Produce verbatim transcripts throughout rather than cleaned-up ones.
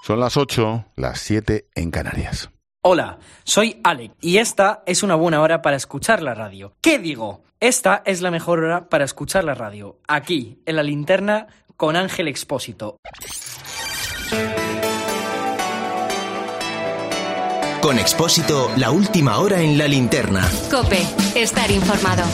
Son las ocho, las siete en Canarias. Hola, soy Alec y esta es una buena hora para escuchar la radio. ¿Qué digo? Esta es la mejor hora para escuchar la radio, aquí, en La Linterna, con Ángel Expósito. Con Expósito, la última hora en La Linterna. COPE, estar informado.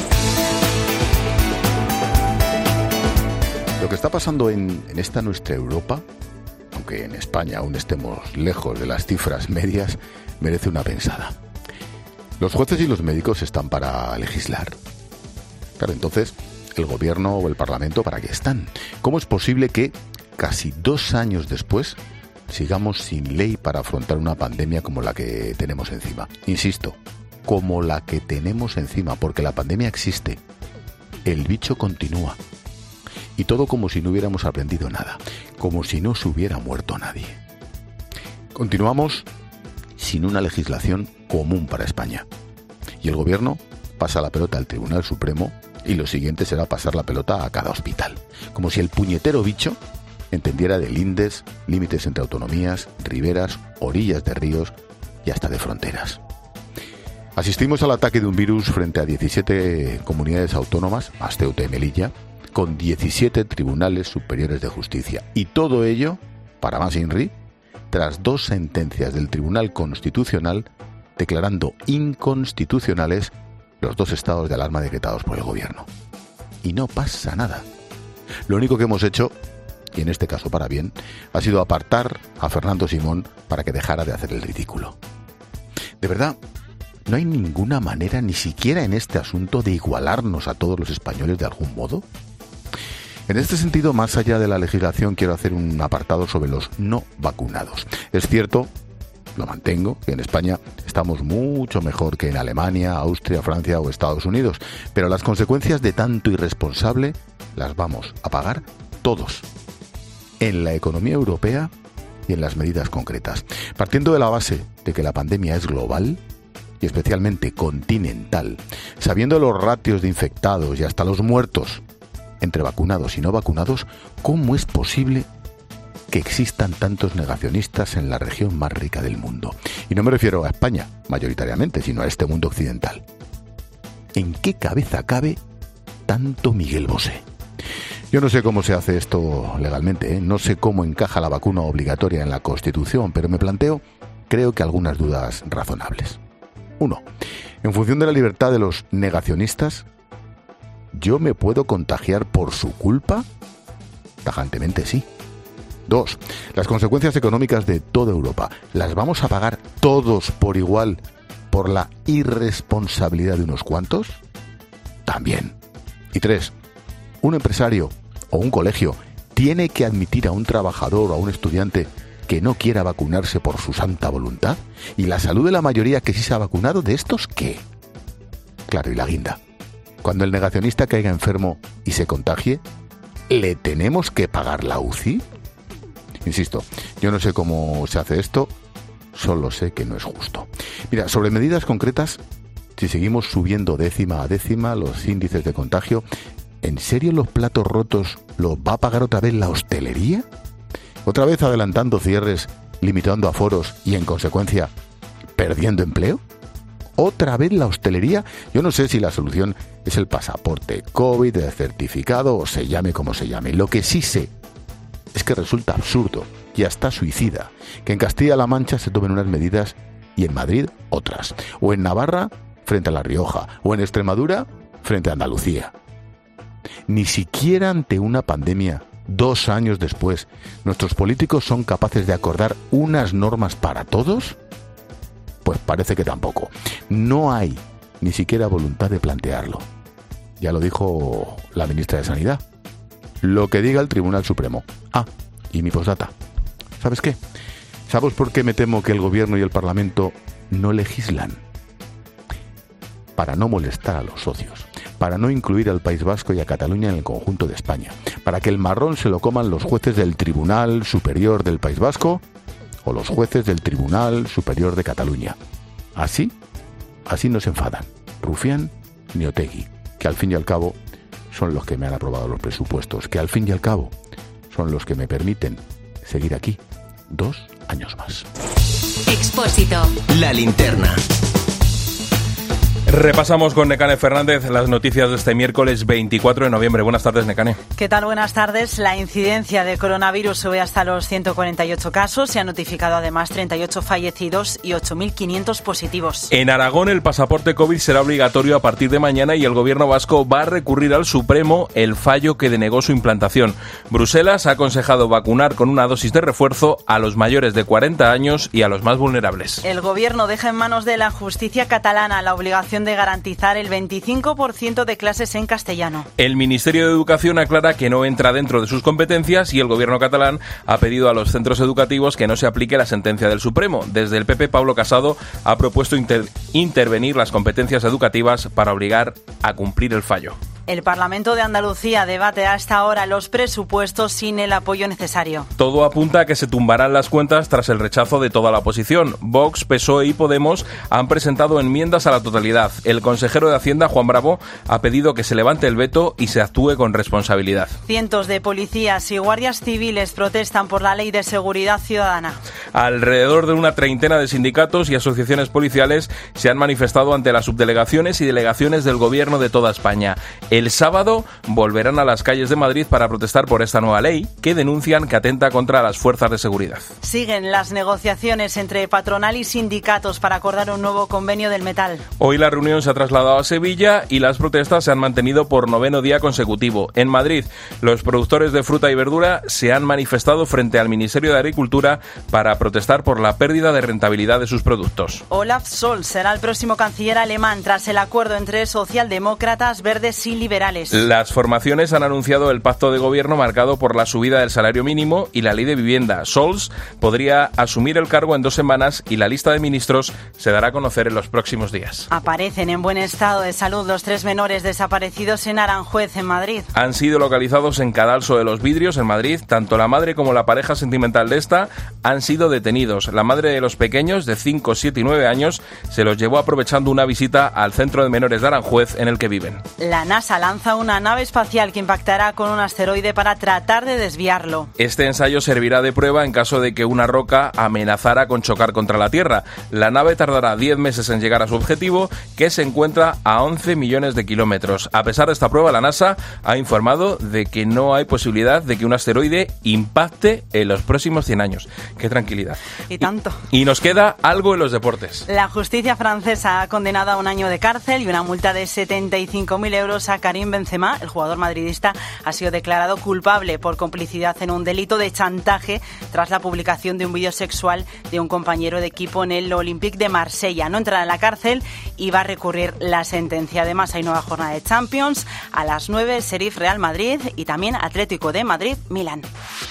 Lo que está pasando en, en esta nuestra Europa, aunque en España aún estemos lejos de las cifras medias, merece una pensada. Los jueces y los médicos están para legislar. Claro, entonces, ¿el gobierno o el parlamento para qué están? ¿Cómo es posible que, casi dos años después, sigamos sin ley para afrontar una pandemia como la que tenemos encima? Insisto, como la que tenemos encima, porque la pandemia existe. El bicho continúa. Y todo como si no hubiéramos aprendido nada, como si no se hubiera muerto nadie. Continuamos sin una legislación común para España. Y el gobierno pasa la pelota al Tribunal Supremo y lo siguiente será pasar la pelota a cada hospital. Como si el puñetero bicho entendiera de lindes, límites entre autonomías, riberas, orillas de ríos y hasta de fronteras. Asistimos al ataque de un virus frente a diecisiete comunidades autónomas, más Ceuta y Melilla, con diecisiete tribunales superiores de justicia. Y todo ello, para más inri, tras dos sentencias del Tribunal Constitucional declarando inconstitucionales los dos estados de alarma decretados por el gobierno. Y no pasa nada. Lo único que hemos hecho, y en este caso para bien, ha sido apartar a Fernando Simón para que dejara de hacer el ridículo. De verdad, ¿no hay ninguna manera, ni siquiera en este asunto, de igualarnos a todos los españoles de algún modo? En este sentido, más allá de la legislación, quiero hacer un apartado sobre los no vacunados. Es cierto, lo mantengo, que en España estamos mucho mejor que en Alemania, Austria, Francia o Estados Unidos, pero las consecuencias de tanto irresponsable las vamos a pagar todos, en la economía europea y en las medidas concretas. Partiendo de la base de que la pandemia es global y especialmente continental, sabiendo los ratios de infectados y hasta los muertos entre vacunados y no vacunados, ¿cómo es posible que existan tantos negacionistas en la región más rica del mundo? Y no me refiero a España, mayoritariamente, sino a este mundo occidental. ¿En qué cabeza cabe tanto Miguel Bosé? Yo no sé cómo se hace esto legalmente, ¿eh? No sé cómo encaja la vacuna obligatoria en la Constitución, pero me planteo, creo que algunas dudas razonables. Uno, en función de la libertad de los negacionistas, ¿yo me puedo contagiar por su culpa? Tajantemente sí. Dos, las consecuencias económicas de toda Europa, ¿las vamos a pagar todos por igual por la irresponsabilidad de unos cuantos? También. Y tres, ¿un empresario o un colegio tiene que admitir a un trabajador o a un estudiante que no quiera vacunarse por su santa voluntad? ¿Y la salud de la mayoría que sí se ha vacunado, de estos qué? Claro, y la guinda. Cuando el negacionista caiga enfermo y se contagie, ¿le tenemos que pagar la U C I? Insisto, yo no sé cómo se hace esto, solo sé que no es justo. Mira, sobre medidas concretas, si seguimos subiendo décima a décima los índices de contagio, ¿en serio los platos rotos los va a pagar otra vez la hostelería? ¿Otra vez adelantando cierres, limitando aforos y, en consecuencia, perdiendo empleo? ¿Otra vez la hostelería? Yo no sé si la solución es el pasaporte COVID, el certificado o se llame como se llame. Lo que sí sé es que resulta absurdo y hasta suicida que en Castilla-La Mancha se tomen unas medidas y en Madrid otras. O en Navarra frente a La Rioja. O en Extremadura frente a Andalucía. Ni siquiera ante una pandemia, dos años después, ¿nuestros políticos son capaces de acordar unas normas para todos? Pues parece que tampoco. No hay ni siquiera voluntad de plantearlo. Ya lo dijo la ministra de Sanidad. Lo que diga el Tribunal Supremo. Ah, y mi postdata. ¿Sabes qué? ¿Sabes por qué me temo que el gobierno y el parlamento no legislan? Para no molestar a los socios. Para no incluir al País Vasco y a Cataluña en el conjunto de España. Para que el marrón se lo coman los jueces del Tribunal Superior del País Vasco o los jueces del Tribunal Superior de Cataluña. Así, así no se enfadan Rufián ni Otegi, que al fin y al cabo son los que me han aprobado los presupuestos, que al fin y al cabo son los que me permiten seguir aquí, dos años más. Expósito. La linterna. Repasamos con Nekane Fernández las noticias de este miércoles veinticuatro de noviembre. Buenas tardes, Nekane. ¿Qué tal? Buenas tardes. La incidencia de coronavirus sube hasta los ciento cuarenta y ocho casos. Se han notificado además treinta y ocho fallecidos y ocho mil quinientos positivos. En Aragón el pasaporte COVID será obligatorio a partir de mañana y el gobierno vasco va a recurrir al Supremo el fallo que denegó su implantación. Bruselas ha aconsejado vacunar con una dosis de refuerzo a los mayores de cuarenta años y a los más vulnerables. El gobierno deja en manos de la justicia catalana la obligación de garantizar el veinticinco por ciento de clases en castellano. El Ministerio de Educación aclara que no entra dentro de sus competencias y el gobierno catalán ha pedido a los centros educativos que no se aplique la sentencia del Supremo. Desde el P P, Pablo Casado ha propuesto inter- intervenir las competencias educativas para obligar a cumplir el fallo. El Parlamento de Andalucía debate hasta ahora los presupuestos sin el apoyo necesario. Todo apunta a que se tumbarán las cuentas tras el rechazo de toda la oposición. Vox, P S O E y Podemos han presentado enmiendas a la totalidad. El consejero de Hacienda, Juan Bravo, ha pedido que se levante el veto y se actúe con responsabilidad. Cientos de policías y guardias civiles protestan por la Ley de Seguridad Ciudadana. Alrededor de una treintena de sindicatos y asociaciones policiales se han manifestado ante las subdelegaciones y delegaciones del gobierno de toda España. El sábado volverán a las calles de Madrid para protestar por esta nueva ley que denuncian que atenta contra las fuerzas de seguridad. Siguen las negociaciones entre patronal y sindicatos para acordar un nuevo convenio del metal. Hoy la reunión se ha trasladado a Sevilla y las protestas se han mantenido por noveno día consecutivo. En Madrid, los productores de fruta y verdura se han manifestado frente al Ministerio de Agricultura para protestar por la pérdida de rentabilidad de sus productos. Olaf Scholz será el próximo canciller alemán tras el acuerdo entre socialdemócratas, verdes y liberales. Las formaciones han anunciado el pacto de gobierno marcado por la subida del salario mínimo y la ley de vivienda. Scholz podría asumir el cargo en dos semanas y la lista de ministros se dará a conocer en los próximos días. Aparecen en buen estado de salud los tres menores desaparecidos en Aranjuez, en Madrid. Han sido localizados en Cadalso de los Vidrios, en Madrid. Tanto la madre como la pareja sentimental de esta han sido detenidos. La madre de los pequeños, de cinco, siete y nueve años, se los llevó aprovechando una visita al centro de menores de Aranjuez en el que viven. La NASA lanza una nave espacial que impactará con un asteroide para tratar de desviarlo. Este ensayo servirá de prueba en caso de que una roca amenazara con chocar contra la Tierra. La nave tardará diez meses en llegar a su objetivo, que se encuentra a once millones de kilómetros. A pesar de esta prueba, la NASA ha informado de que no hay posibilidad de que un asteroide impacte en los próximos cien años. ¡Qué tranquilidad! Y tanto. Y, y nos queda algo en los deportes. La justicia francesa ha condenado a un año de cárcel y una multa de setenta y cinco mil euros a Karim Benzema. El jugador madridista ha sido declarado culpable por complicidad en un delito de chantaje tras la publicación de un vídeo sexual de un compañero de equipo en el Olympique de Marsella. No entrará en la cárcel y va a recurrir la sentencia. Además, hay nueva jornada de Champions. A las nueve, Sheriff Real Madrid y también Atlético de Madrid, Milán.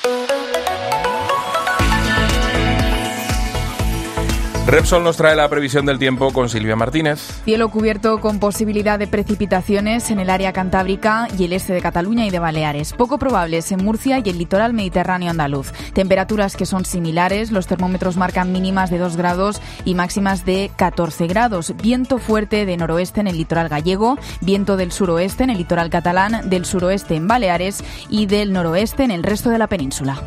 Repsol nos trae la previsión del tiempo con Silvia Martínez. Cielo cubierto con posibilidad de precipitaciones en el área cantábrica y el este de Cataluña y de Baleares. Poco probables en Murcia y el litoral mediterráneo andaluz. Temperaturas que son similares. Los termómetros marcan mínimas de dos grados y máximas de catorce grados. Viento fuerte de noroeste en el litoral gallego. Viento del suroeste en el litoral catalán. Del suroeste en Baleares y del noroeste en el resto de la península.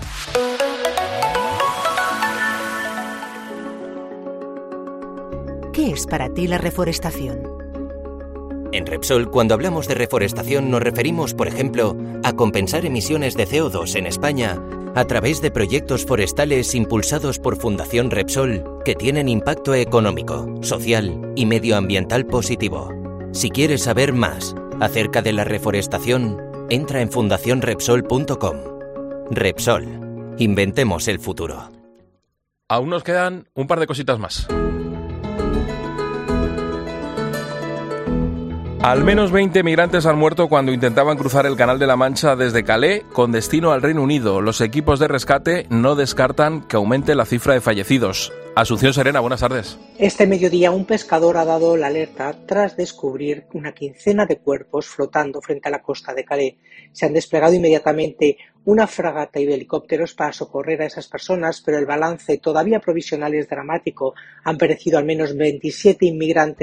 ¿Qué es para ti la reforestación? En Repsol, cuando hablamos de reforestación, nos referimos, por ejemplo, a compensar emisiones de C O dos en España a través de proyectos forestales impulsados por Fundación Repsol que tienen impacto económico, social y medioambiental positivo. Si quieres saber más acerca de la reforestación, entra en fundación repsol punto com. Repsol. Inventemos el futuro. Aún nos quedan un par de cositas más. Al menos veinte migrantes han muerto cuando intentaban cruzar el Canal de la Mancha desde Calais con destino al Reino Unido. Los equipos de rescate no descartan que aumente la cifra de fallecidos. Asunción Serena, buenas tardes. Este mediodía un pescador ha dado la alerta tras descubrir una quincena de cuerpos flotando frente a la costa de Calais. Se han desplegado inmediatamente una fragata y helicópteros para socorrer a esas personas, pero el balance todavía provisional es dramático. Han perecido al menos veintisiete inmigrantes,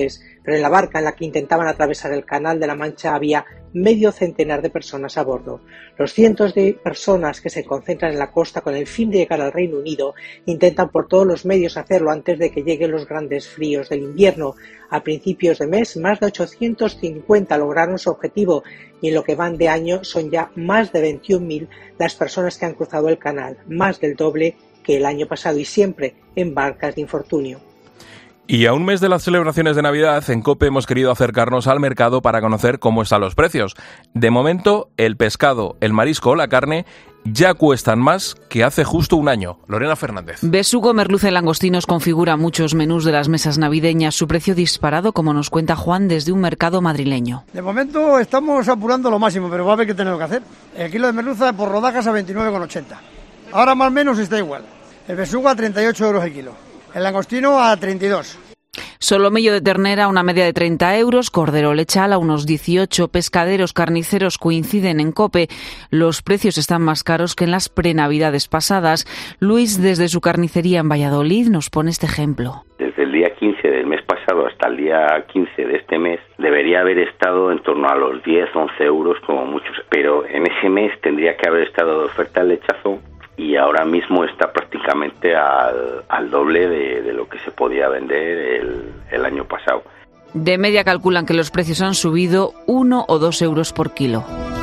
pero en la barca en la que intentaban atravesar el Canal de la Mancha había medio centenar de personas a bordo. Los cientos de personas que se concentran en la costa con el fin de llegar al Reino Unido intentan por todos los medios hacerlo antes de que lleguen los grandes fríos del invierno. A principios de mes, más de ochocientos cincuenta lograron su objetivo y en lo que van de año son ya más de veintiún mil las personas que han cruzado el canal, más del doble que el año pasado y siempre en barcas de infortunio. Y a un mes de las celebraciones de Navidad, en COPE hemos querido acercarnos al mercado para conocer cómo están los precios. De momento, el pescado, el marisco o la carne ya cuestan más que hace justo un año. Lorena Fernández. Besugo, merluza y langostinos configura muchos menús de las mesas navideñas. Su precio disparado, como nos cuenta Juan, desde un mercado madrileño. De momento estamos apurando lo máximo, pero va a haber que tener que hacer. El kilo de merluza por rodajas a veintinueve con ochenta. Ahora más o menos está igual. El besugo a treinta y ocho euros el kilo. El langostino a treinta y dos. Solomillo de ternera una media de treinta euros, cordero lechal a unos dieciocho, pescaderos, carniceros coinciden en COPE. Los precios están más caros que en las prenavidades pasadas. Luis, desde su carnicería en Valladolid, nos pone este ejemplo. Desde el día quince del mes pasado hasta el día quince de este mes debería haber estado en torno a los diez, once euros como muchos, pero en ese mes tendría que haber estado de oferta el lechazo y ahora mismo está prácticamente al, al doble de, de lo que se podía vender el, el año pasado. De media calculan que los precios han subido uno o dos euros por kilo.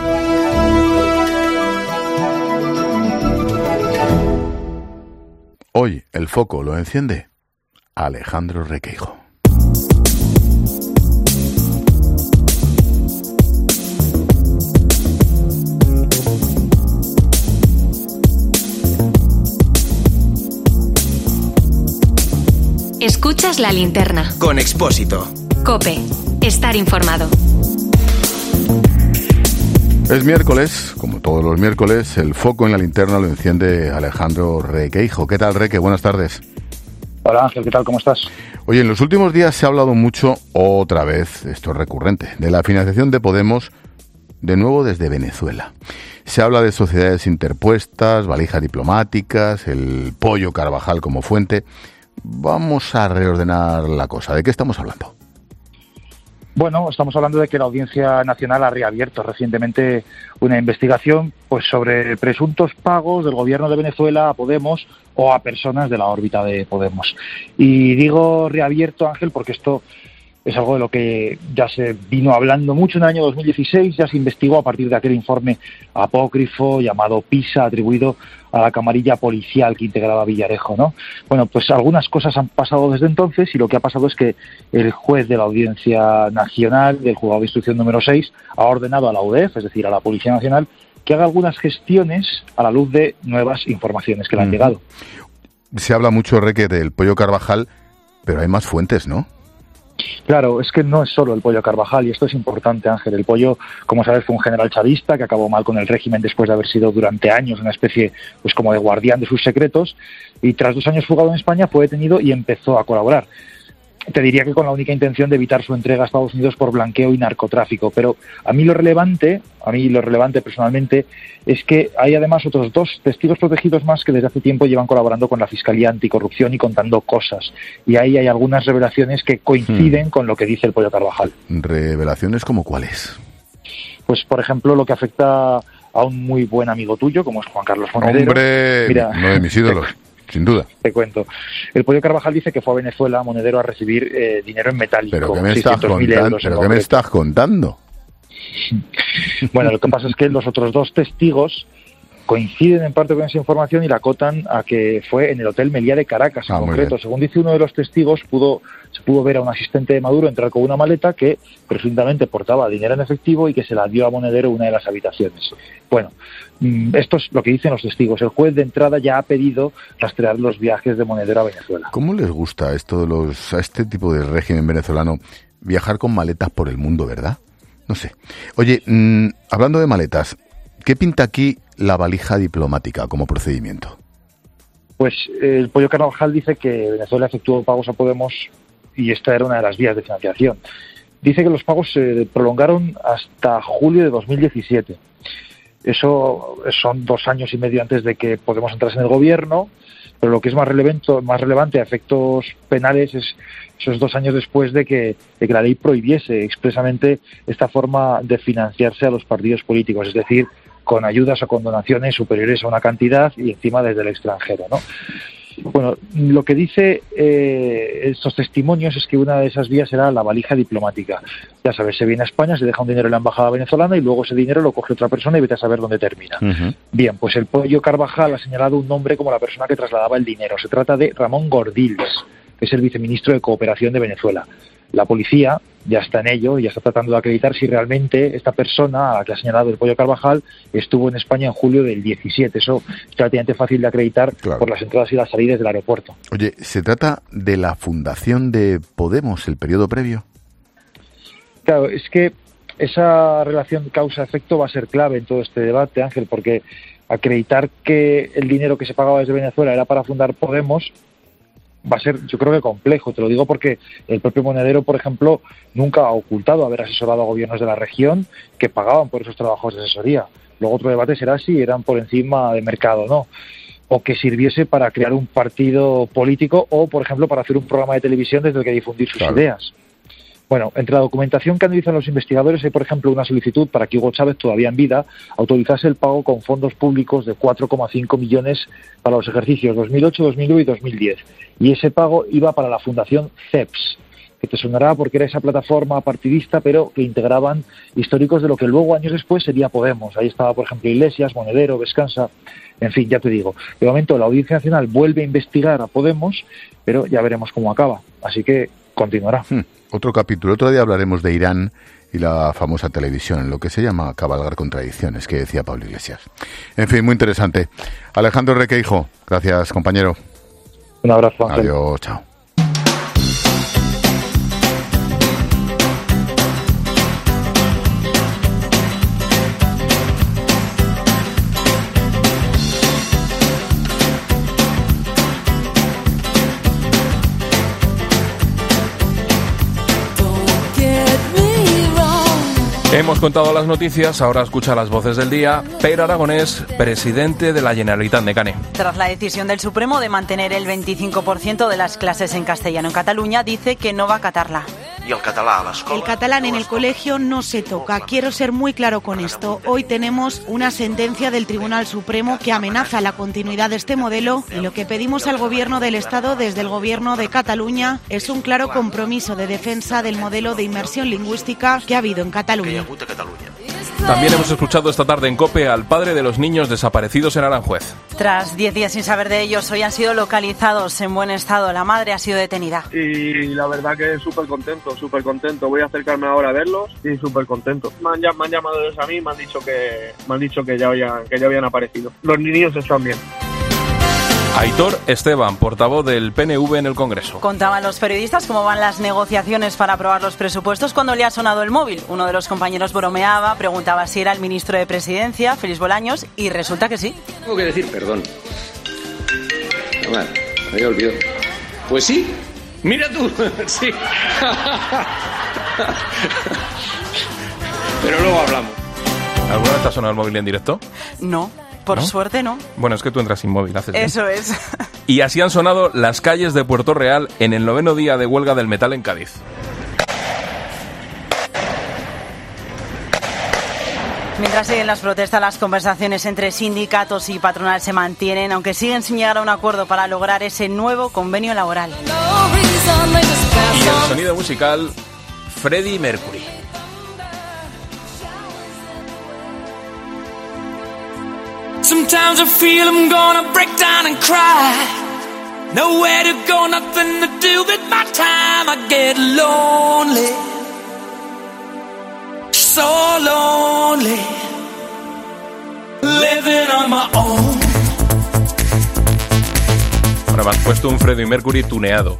Hoy el foco lo enciende Alejandro Requeijo. Escuchas La Linterna. Con Expósito. COPE. Estar informado. Es miércoles, como todos los miércoles, el foco en La Linterna lo enciende Alejandro Requeijo. ¿Qué tal, Reque? Buenas tardes. Hola, Ángel, ¿qué tal? ¿Cómo estás? Oye, en los últimos días se ha hablado mucho, otra vez, esto es recurrente, de la financiación de Podemos, de nuevo desde Venezuela. Se habla de sociedades interpuestas, valijas diplomáticas, el pollo Carvajal como fuente. Vamos a reordenar la cosa. ¿De qué estamos hablando? Bueno, estamos hablando de que la Audiencia Nacional ha reabierto recientemente una investigación pues sobre presuntos pagos del gobierno de Venezuela a Podemos o a personas de la órbita de Podemos. Y digo reabierto, Ángel, porque esto es algo de lo que ya se vino hablando mucho en el año dos mil dieciséis, ya se investigó a partir de aquel informe apócrifo llamado PISA, atribuido a la camarilla policial que integraba Villarejo, ¿no? Bueno, pues algunas cosas han pasado desde entonces y lo que ha pasado es que el juez de la Audiencia Nacional del Juzgado de Instrucción número seis ha ordenado a la U D E F, es decir, a la Policía Nacional, que haga algunas gestiones a la luz de nuevas informaciones que le han mm. llegado. Se habla mucho, Reque, del pollo Carvajal, pero hay más fuentes, ¿no? Claro, es que no es solo el pollo Carvajal, y esto es importante, Ángel. El pollo, como sabes, fue un general chavista que acabó mal con el régimen después de haber sido durante años una especie pues como de guardián de sus secretos, y tras dos años fugado en España fue detenido y empezó a colaborar. Te diría que con la única intención de evitar su entrega a Estados Unidos por blanqueo y narcotráfico, pero a mí lo relevante, a mí lo relevante personalmente, es que hay además otros dos testigos protegidos más que desde hace tiempo llevan colaborando con la Fiscalía Anticorrupción y contando cosas. Y ahí hay algunas revelaciones que coinciden hmm. con lo que dice el pollo Carvajal. ¿Revelaciones como cuáles? Pues, por ejemplo, lo que afecta a un muy buen amigo tuyo, como es Juan Carlos Monedero. ¡Hombre! Mira, uno de mis ídolos. Sin duda. Te cuento. El pollo Carvajal dice que fue a Venezuela, Monedero, a recibir eh, dinero en metálico. ¿Pero qué me estás contando? ¿Pero qué me estás contando? Bueno, lo que pasa es que los otros dos testigos coinciden en parte con esa información y la acotan a que fue en el Hotel Meliá de Caracas, en ah, concreto. Según dice uno de los testigos, pudo se pudo ver a un asistente de Maduro entrar con una maleta que presuntamente portaba dinero en efectivo y que se la dio a Monedero en una de las habitaciones. Bueno, esto es lo que dicen los testigos. El juez de entrada ya ha pedido rastrear los viajes de Monedero a Venezuela. ¿Cómo les gusta esto de los a este tipo de régimen venezolano viajar con maletas por el mundo, verdad? No sé. Oye, mmm, hablando de maletas, ¿qué pinta aquí la valija diplomática como procedimiento? Pues eh, el pollo Carvajal dice que Venezuela efectuó pagos a Podemos y esta era una de las vías de financiación. Dice que los pagos se prolongaron hasta julio de dos mil diecisiete. Eso son dos años y medio antes de que Podemos entrase en el gobierno Pero lo que es más relevante, más relevante a efectos penales es esos dos años después de que, de que la ley prohibiese expresamente esta forma de financiarse a los partidos políticos, es decir, con ayudas o con donaciones superiores a una cantidad y encima desde el extranjero, ¿no? Bueno, lo que dice eh, estos testimonios es que una de esas vías era la valija diplomática. Ya sabes, se viene a España, se deja un dinero en la embajada venezolana y luego ese dinero lo coge otra persona y vete a saber dónde termina. Uh-huh. Bien, pues el Pollo Carvajal ha señalado un nombre como la persona que trasladaba el dinero. Se trata de Ramón Gordills, que es el viceministro de Cooperación de Venezuela. La policía ya está en ello, ya está tratando de acreditar si realmente esta persona a la que ha señalado el Pollo Carvajal estuvo en España en julio del diecisiete. Eso es relativamente fácil de acreditar, claro, por las entradas y las salidas del aeropuerto. Oye, ¿se trata de la fundación de Podemos, el periodo previo? Claro, es que esa relación causa-efecto va a ser clave en todo este debate, Ángel, porque acreditar que el dinero que se pagaba desde Venezuela era para fundar Podemos va a ser, yo creo que complejo. Te lo digo porque el propio Monedero, por ejemplo, nunca ha ocultado haber asesorado a gobiernos de la región que pagaban por esos trabajos de asesoría. Luego otro debate será si eran por encima de mercado o no, o que sirviese para crear un partido político o, por ejemplo, para hacer un programa de televisión desde el que difundir sus claro. ideas. Bueno, entre la documentación que analizan los investigadores hay, por ejemplo, una solicitud para que Hugo Chávez, todavía en vida, autorizase el pago con fondos públicos de cuatro coma cinco millones para los ejercicios dos mil ocho, dos mil nueve y dos mil diez. Y ese pago iba para la Fundación C E P S, que te sonará porque era esa plataforma partidista, pero que integraban históricos de lo que luego, años después, sería Podemos. Ahí estaba, por ejemplo, Iglesias, Monedero, Vescansa, en fin, ya te digo. De momento, la Audiencia Nacional vuelve a investigar a Podemos, pero ya veremos cómo acaba. Así que continuará. Hmm. Otro capítulo. Otro día hablaremos de Irán y la famosa televisión, en lo que se llama cabalgar contradicciones, que decía Pablo Iglesias. En fin, muy interesante. Alejandro Requeijo, gracias, compañero. Un abrazo, Ángel. Adiós, chao. Hemos contado las noticias, ahora escucha las voces del día. Pere Aragonés, presidente de la Generalitat de Canet. Tras la decisión del Supremo de mantener el veinticinco por ciento de las clases en castellano en Cataluña, dice que no va a acatarla. ¿Y el catalán a la escuela? El catalán en el colegio no se toca. Quiero ser muy claro con esto. Hoy tenemos una sentencia del Tribunal Supremo que amenaza la continuidad de este modelo y lo que pedimos al Gobierno del Estado desde el Gobierno de Cataluña es un claro compromiso de defensa del modelo de inmersión lingüística que ha habido en Cataluña. También hemos escuchado esta tarde en COPE al padre de los niños desaparecidos en Aranjuez. Tras diez días sin saber de ellos, hoy han sido localizados en buen estado. La madre ha sido detenida. Y la verdad que súper contento, súper contento. Voy a acercarme ahora a verlos y súper contento. Me han, me han llamado ellos a mí, me han dicho que me han dicho que ya habían, que ya habían aparecido. Los niños están bien. Aitor Esteban, portavoz del P N V en el Congreso. Contaban los periodistas cómo van las negociaciones para aprobar los presupuestos cuando le ha sonado el móvil. Uno de los compañeros bromeaba, preguntaba si era el ministro de Presidencia, Félix Bolaños, y resulta que sí. Tengo que decir perdón. Vale, me había olvidado. Pues sí, mira tú, sí. Pero luego hablamos. ¿Alguna vez te ha sonado el móvil en directo? No. Por ¿No? suerte, ¿no? Bueno, es que tú entras sin móvil, haces bien. Eso es. Y así han sonado las calles de Puerto Real en el noveno día de huelga del metal en Cádiz. Mientras siguen las protestas, las conversaciones entre sindicatos y patronal se mantienen, aunque siguen sin llegar a un acuerdo para lograr ese nuevo convenio laboral. Y el sonido musical, Freddie Mercury. Sometimes I feel I'm gonna break down and cry. Nowhere to go, nothing to do with my time. I get lonely, so lonely, living on my own. Ahora me has puesto un Freddie Mercury tuneado.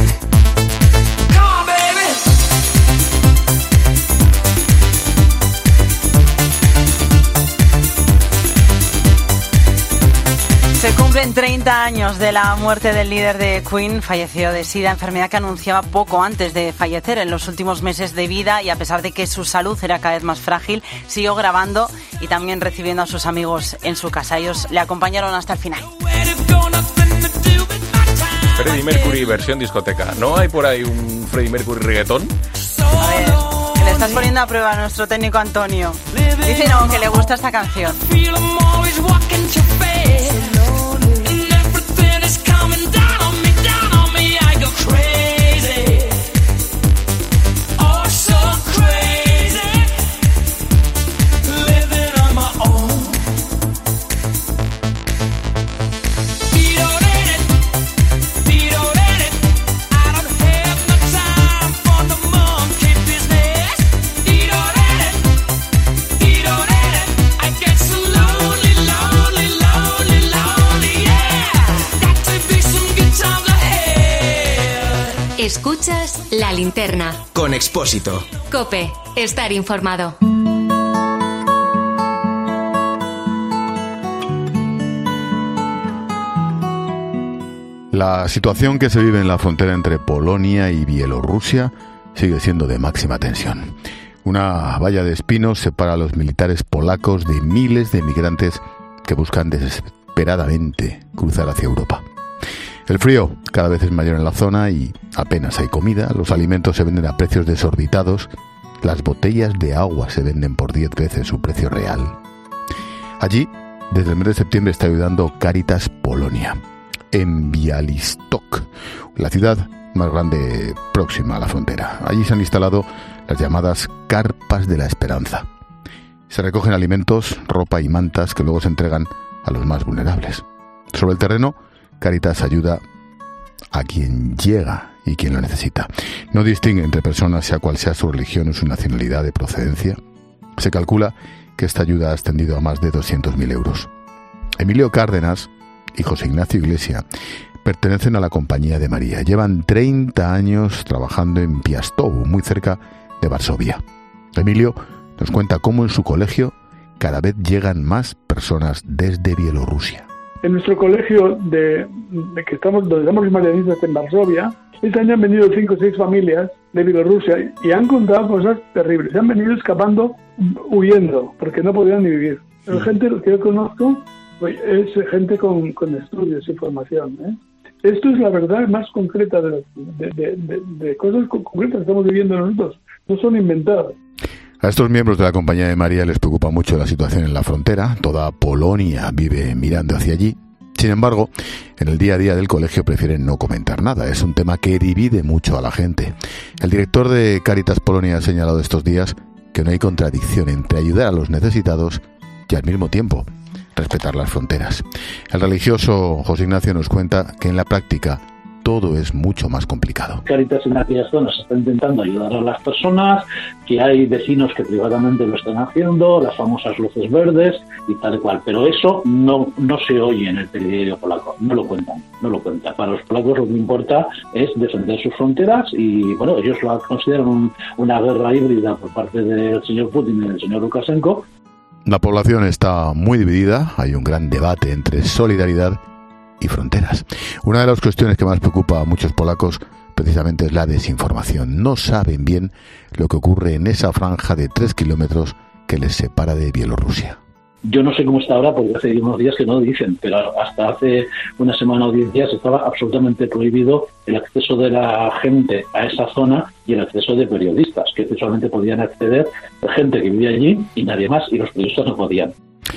Se cumplen treinta años de la muerte del líder de Queen. Falleció de SIDA, enfermedad que anunciaba poco antes de fallecer. En los últimos meses de vida, y a pesar de que su salud era cada vez más frágil, siguió grabando y también recibiendo a sus amigos en su casa. Ellos le acompañaron hasta el final. Freddie Mercury versión discoteca. ¿No hay por ahí un Freddie Mercury reggaetón? A ver, que le estás poniendo a prueba a nuestro técnico Antonio. Dice no, que le gusta esta canción. Escuchas La Linterna. Con Expósito. COPE. Estar informado. La situación que se vive en la frontera entre Polonia y Bielorrusia sigue siendo de máxima tensión. Una valla de espinos separa a los militares polacos de miles de migrantes que buscan desesperadamente cruzar hacia Europa. El frío cada vez es mayor en la zona y apenas hay comida, los alimentos se venden a precios desorbitados, las botellas de agua se venden por diez veces su precio real. Allí, desde el mes de septiembre está ayudando Cáritas Polonia, en Białystok, la ciudad más grande próxima a la frontera. Allí se han instalado las llamadas carpas de la esperanza. Se recogen alimentos, ropa y mantas que luego se entregan a los más vulnerables. Sobre el terreno, Cáritas ayuda a quien llega y quien lo necesita. No distingue entre personas, sea cual sea su religión o su nacionalidad de procedencia. Se calcula que esta ayuda ha ascendido a más de doscientos mil euros. Emilio Cárdenas y José Ignacio Iglesia pertenecen a la Compañía de María. Llevan treinta años trabajando en Piastow, muy cerca de Varsovia. Emilio nos cuenta cómo en su colegio cada vez llegan más personas desde Bielorrusia. En nuestro colegio de, de que estamos, donde estamos los marianistas en Varsovia, este año han venido cinco o seis familias de Bielorrusia y han contado cosas terribles. Se han venido escapando, huyendo, porque no podían ni vivir. La gente que yo conozco pues, es gente con, con estudios y formación. ¿eh? Esto es la verdad más concreta de, de, de, de, de cosas concretas que estamos viviendo nosotros. No son inventadas. A estos miembros de la Compañía de María les preocupa mucho la situación en la frontera. Toda Polonia vive mirando hacia allí. Sin embargo, en el día a día del colegio prefieren no comentar nada. Es un tema que divide mucho a la gente. El director de Cáritas Polonia ha señalado estos días que no hay contradicción entre ayudar a los necesitados y al mismo tiempo respetar las fronteras. El religioso José Ignacio nos cuenta que en la práctica todo es mucho más complicado. Cáritas en aquellas zonas está intentando ayudar a las personas, que hay vecinos que privadamente lo están haciendo, las famosas luces verdes y tal y cual, pero eso no, no se oye en el telediario polaco, no lo cuentan, no lo cuentan. Para los polacos lo que importa es defender sus fronteras y bueno, ellos lo consideran un, una guerra híbrida por parte del señor Putin y del señor Lukashenko. La población está muy dividida, hay un gran debate entre solidaridad y fronteras. Una de las cuestiones que más preocupa a muchos polacos precisamente es la desinformación. No saben bien lo que ocurre en esa franja de tres kilómetros que les separa de Bielorrusia. Yo no sé cómo está ahora porque hace unos días que no dicen, pero hasta hace una semana o diez días estaba absolutamente prohibido el acceso de la gente a esa zona y el acceso de periodistas, que solamente podían acceder gente que vivía allí y nadie más, y los periodistas no podían.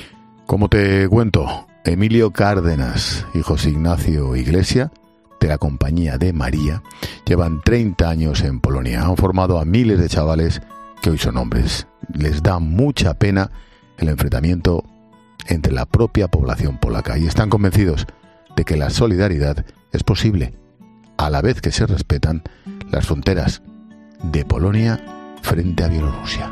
Como te cuento, Emilio Cárdenas y José Ignacio Iglesia, de la Compañía de María, llevan treinta años en Polonia. Han formado a miles de chavales que hoy son hombres. Les da mucha pena el enfrentamiento entre la propia población polaca y están convencidos de que la solidaridad es posible a la vez que se respetan las fronteras de Polonia frente a Bielorrusia.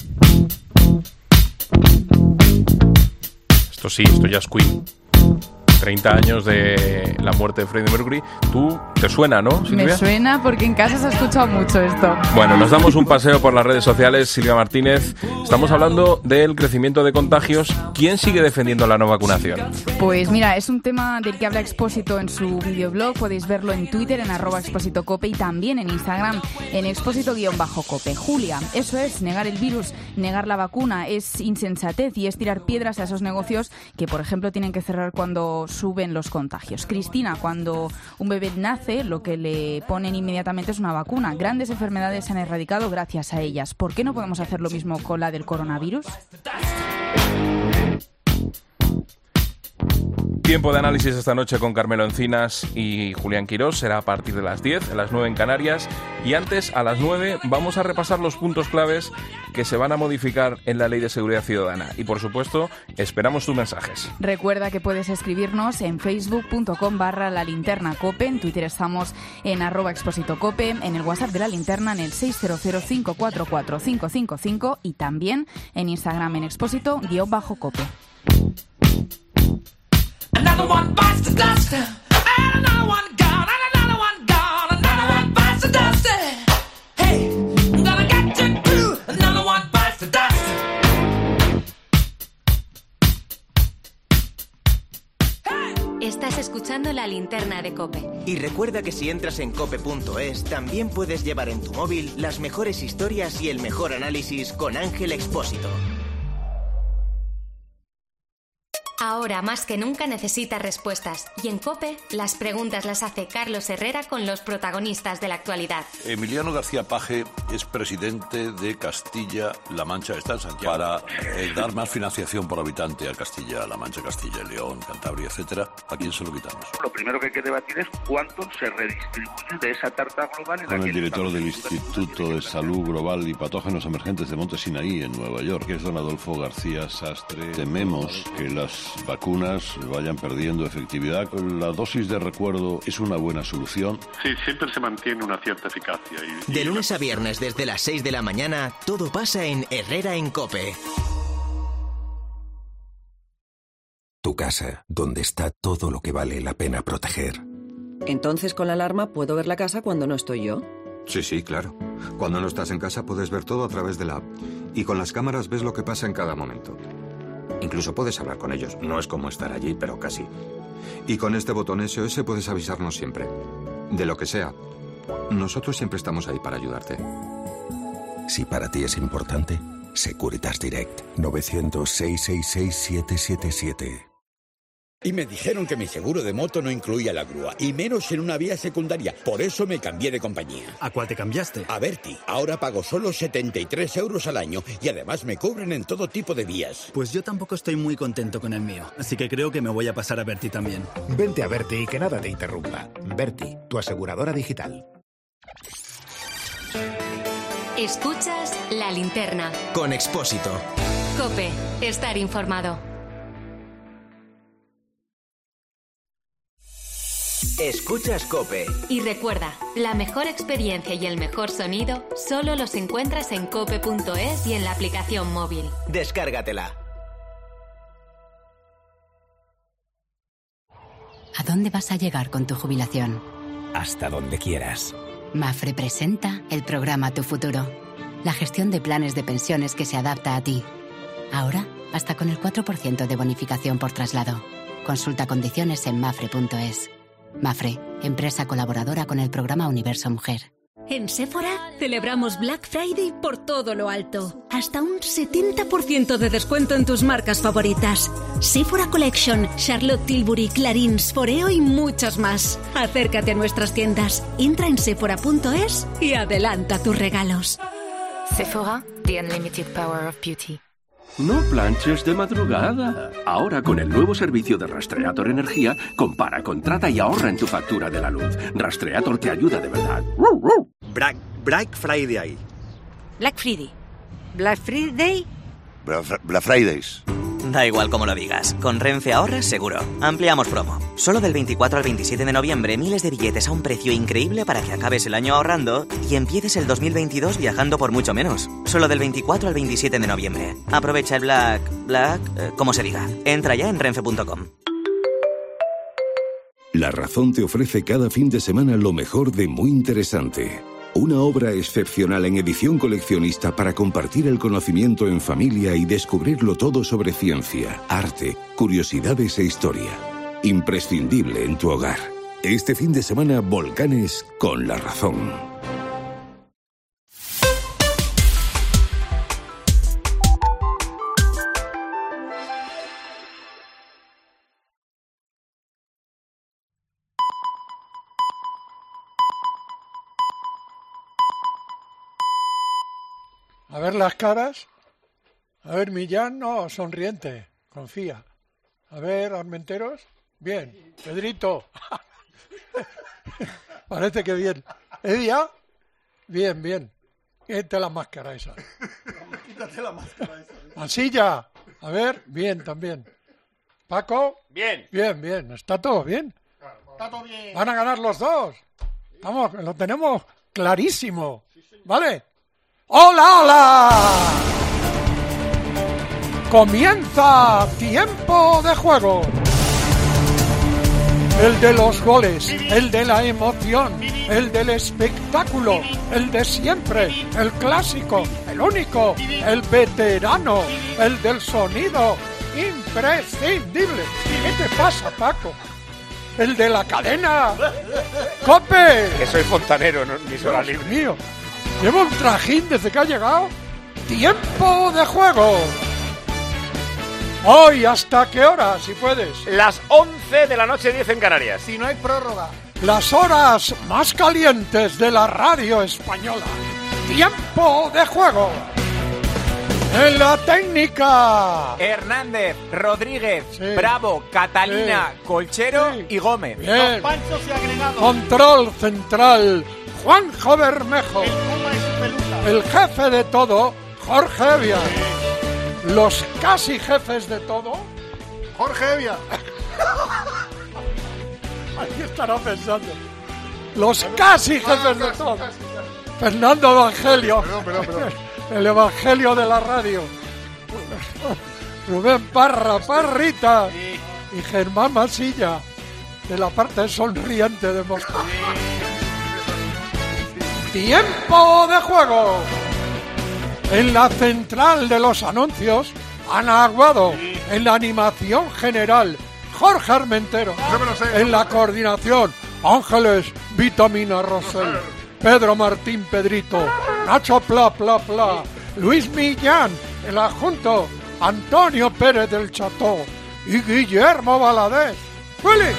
Esto sí, esto ya es Queen. treinta años de la muerte de Freddie Mercury. ¿Tú te suena, no, Silvia? Me suena porque en casa se ha escuchado mucho esto. Bueno, nos damos un paseo por las redes sociales. Silvia Martínez, estamos hablando del crecimiento de contagios. ¿Quién sigue defendiendo la no vacunación? Pues mira, es un tema del que habla Expósito en su videoblog. Podéis verlo en Twitter, en arroba Expósito Cope, y también en Instagram, en Expósito-Cope. Julia, eso es negar el virus, negar la vacuna, es insensatez y es tirar piedras a esos negocios que, por ejemplo, tienen que cerrar cuando suben los contagios. Cristina, cuando un bebé nace, lo que le ponen inmediatamente es una vacuna. Grandes enfermedades se han erradicado gracias a ellas. ¿Por qué no podemos hacer lo mismo con la del coronavirus? Tiempo de análisis esta noche con Carmelo Encinas y Julián Quirós. Será a partir de las diez, a las nueve en Canarias. Y antes, a las nueve, vamos a repasar los puntos claves que se van a modificar en la Ley de Seguridad Ciudadana. Y, por supuesto, esperamos tus mensajes. Recuerda que puedes escribirnos en facebook.com barra la linterna cope. En Twitter estamos en arroba Expósito Cope. En el WhatsApp de la linterna en el seis cero cero, cinco cuatro cuatro, cinco cinco cinco. Y también en Instagram en Expósito-Cope. Another one bites the dust, and another one gone, and another one gone, another one bites the dust. Hey, I'm gonna get you too, another one bites the dust. Estás escuchando La Linterna de COPE. Y recuerda que si entras en cope punto es, también puedes llevar en tu móvil las mejores historias y el mejor análisis con Ángel Expósito. Ahora más que nunca necesitas respuestas. Y en COPE, las preguntas las hace Carlos Herrera con los protagonistas de la actualidad. Emiliano García Paje es presidente de Castilla-La Mancha, está en Santiago, para eh, dar más financiación por habitante a Castilla-La Mancha, Castilla y León, Cantabria, etcétera. ¿A quién se lo quitamos? Lo primero que hay que debatir es cuánto se redistribuye de esa tarta global. En Con la el que director del Instituto de Salud Global y Patógenos Emergentes de Monte Sinaí, en Nueva York, que es don Adolfo García Sastre. Tememos que las vacunas vayan perdiendo efectividad. La dosis de recuerdo es una buena solución. Sí, siempre se mantiene una cierta eficacia. Y, De lunes a viernes desde las seis de la mañana, todo pasa en Herrera en COPE. Tu casa, donde está todo lo que vale la pena proteger. Entonces, con la alarma puedo ver la casa cuando no estoy yo. Sí, sí, claro. Cuando no estás en casa puedes ver todo a través de la app. Y con las cámaras ves lo que pasa en cada momento. Incluso puedes hablar con ellos. No es como estar allí, pero casi. Y con este botón S O S puedes avisarnos siempre. De lo que sea. Nosotros siempre estamos ahí para ayudarte. Si para ti es importante, Securitas Direct. novecientos, seiscientos sesenta y seis, setecientos setenta y siete. Y me dijeron que mi seguro de moto no incluía la grúa, y menos en una vía secundaria. Por eso me cambié de compañía. ¿A cuál te cambiaste? A Verti. Ahora pago solo setenta y tres euros al año y además me cubren en todo tipo de vías. Pues yo tampoco estoy muy contento con el mío, así que creo que me voy a pasar a Verti también. Vente a Verti y que nada te interrumpa. Verti, tu aseguradora digital. Escuchas La Linterna. Con Expósito. COPE. Estar informado. Escuchas COPE. Y recuerda, la mejor experiencia y el mejor sonido solo los encuentras en cope punto es y en la aplicación móvil. Descárgatela. ¿A dónde vas a llegar con tu jubilación? Hasta donde quieras. Mafre presenta el programa Tu Futuro. La gestión de planes de pensiones que se adapta a ti. Ahora, hasta con el cuatro por ciento de bonificación por traslado. Consulta condiciones en mafre punto es. Mafre, empresa colaboradora con el programa Universo Mujer. En Sephora celebramos Black Friday por todo lo alto. Hasta un setenta por ciento de descuento en tus marcas favoritas. Sephora Collection, Charlotte Tilbury, Clarins, Foreo y muchas más. Acércate a nuestras tiendas. Entra en sephora punto es y adelanta tus regalos. Sephora, the unlimited power of beauty. No planches de madrugada. Ahora con el nuevo servicio de Rastreator Energía, compara, contrata y ahorra en tu factura de la luz. Rastreator te ayuda de verdad. Black, Black Friday. Black Friday. Black Friday. Black Fridays. Da igual como lo digas, con Renfe ahorras seguro. Ampliamos promo. Solo del veinticuatro al veintisiete de noviembre, miles de billetes a un precio increíble para que acabes el año ahorrando y empieces el dos mil veintidós viajando por mucho menos. Solo del veinticuatro al veintisiete de noviembre. Aprovecha el Black... Black... Eh, como se diga. Entra ya en renfe punto com. La Razón te ofrece cada fin de semana lo mejor de Muy Interesante. Una obra excepcional en edición coleccionista para compartir el conocimiento en familia y descubrirlo todo sobre ciencia, arte, curiosidades e historia. Imprescindible en tu hogar. Este fin de semana, Volcanes con La Razón. A ver las caras. A ver, Millán, no, sonriente, confía. A ver, Armenteros, bien. Pedrito, parece que bien. Edia, bien, bien. Quítate la máscara esa. Quítate la máscara esa. Mansilla, a ver, bien también. Paco, bien. Bien, bien, está todo bien. Está todo bien. Van a ganar los dos. Vamos, lo tenemos clarísimo. ¿Vale? ¡Hola, hola! Comienza Tiempo de Juego. El de los goles, el de la emoción, el del espectáculo, el de siempre, el clásico, el único, el veterano, el del sonido imprescindible. ¿Qué te pasa, Paco? El de la cadena. ¡Cope! Que soy fontanero, no, ni sola libre. Dios mío. Llevo un trajín desde que ha llegado. Tiempo de Juego. Hoy, ¿hasta qué hora, si puedes? Las once de la noche, diez en Canarias. Si no hay prórroga. Las horas más calientes de la radio española. Tiempo de Juego. En la técnica. Hernández, Rodríguez, Sí. Bravo, Catalina, Sí. Colchero Sí. y Gómez. Bien. Panchos y agregados. Control central. Juanjo Bermejo. El Puma y su pelusa. El jefe de todo, Jorge Evia. Los casi jefes de todo, Jorge Evia. ahí estará pensando. Los casi jefes de todo. Fernando Evangelio. Perdón, perdón, perdón. El Evangelio de la radio. Rubén Parra, Parrita. Y Germán Masilla, de la parte sonriente de Moscú. Tiempo de Juego. En la central de los anuncios, Ana Aguado. En la animación general, Jorge Armentero. Yo me lo sé. En la coordinación, Ángeles Vitamina Rosell. Pedro Martín Pedrito. Nacho Pla Pla Pla. Luis Millán. El adjunto, Antonio Pérez del Cható. Y Guillermo Valadez. ¡Willy!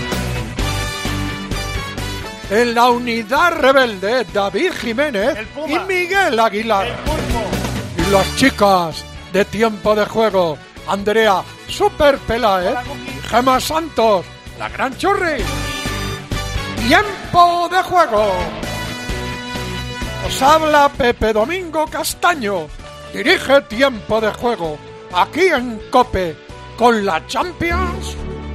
En la unidad rebelde, David Jiménez y Miguel Aguilar. Y las chicas de Tiempo de Juego, Andrea Super Peláez y Gemma Santos, la gran churri. Tiempo de Juego. Os habla Pepe Domingo Castaño. Dirige Tiempo de Juego, aquí en COPE, con la Champions.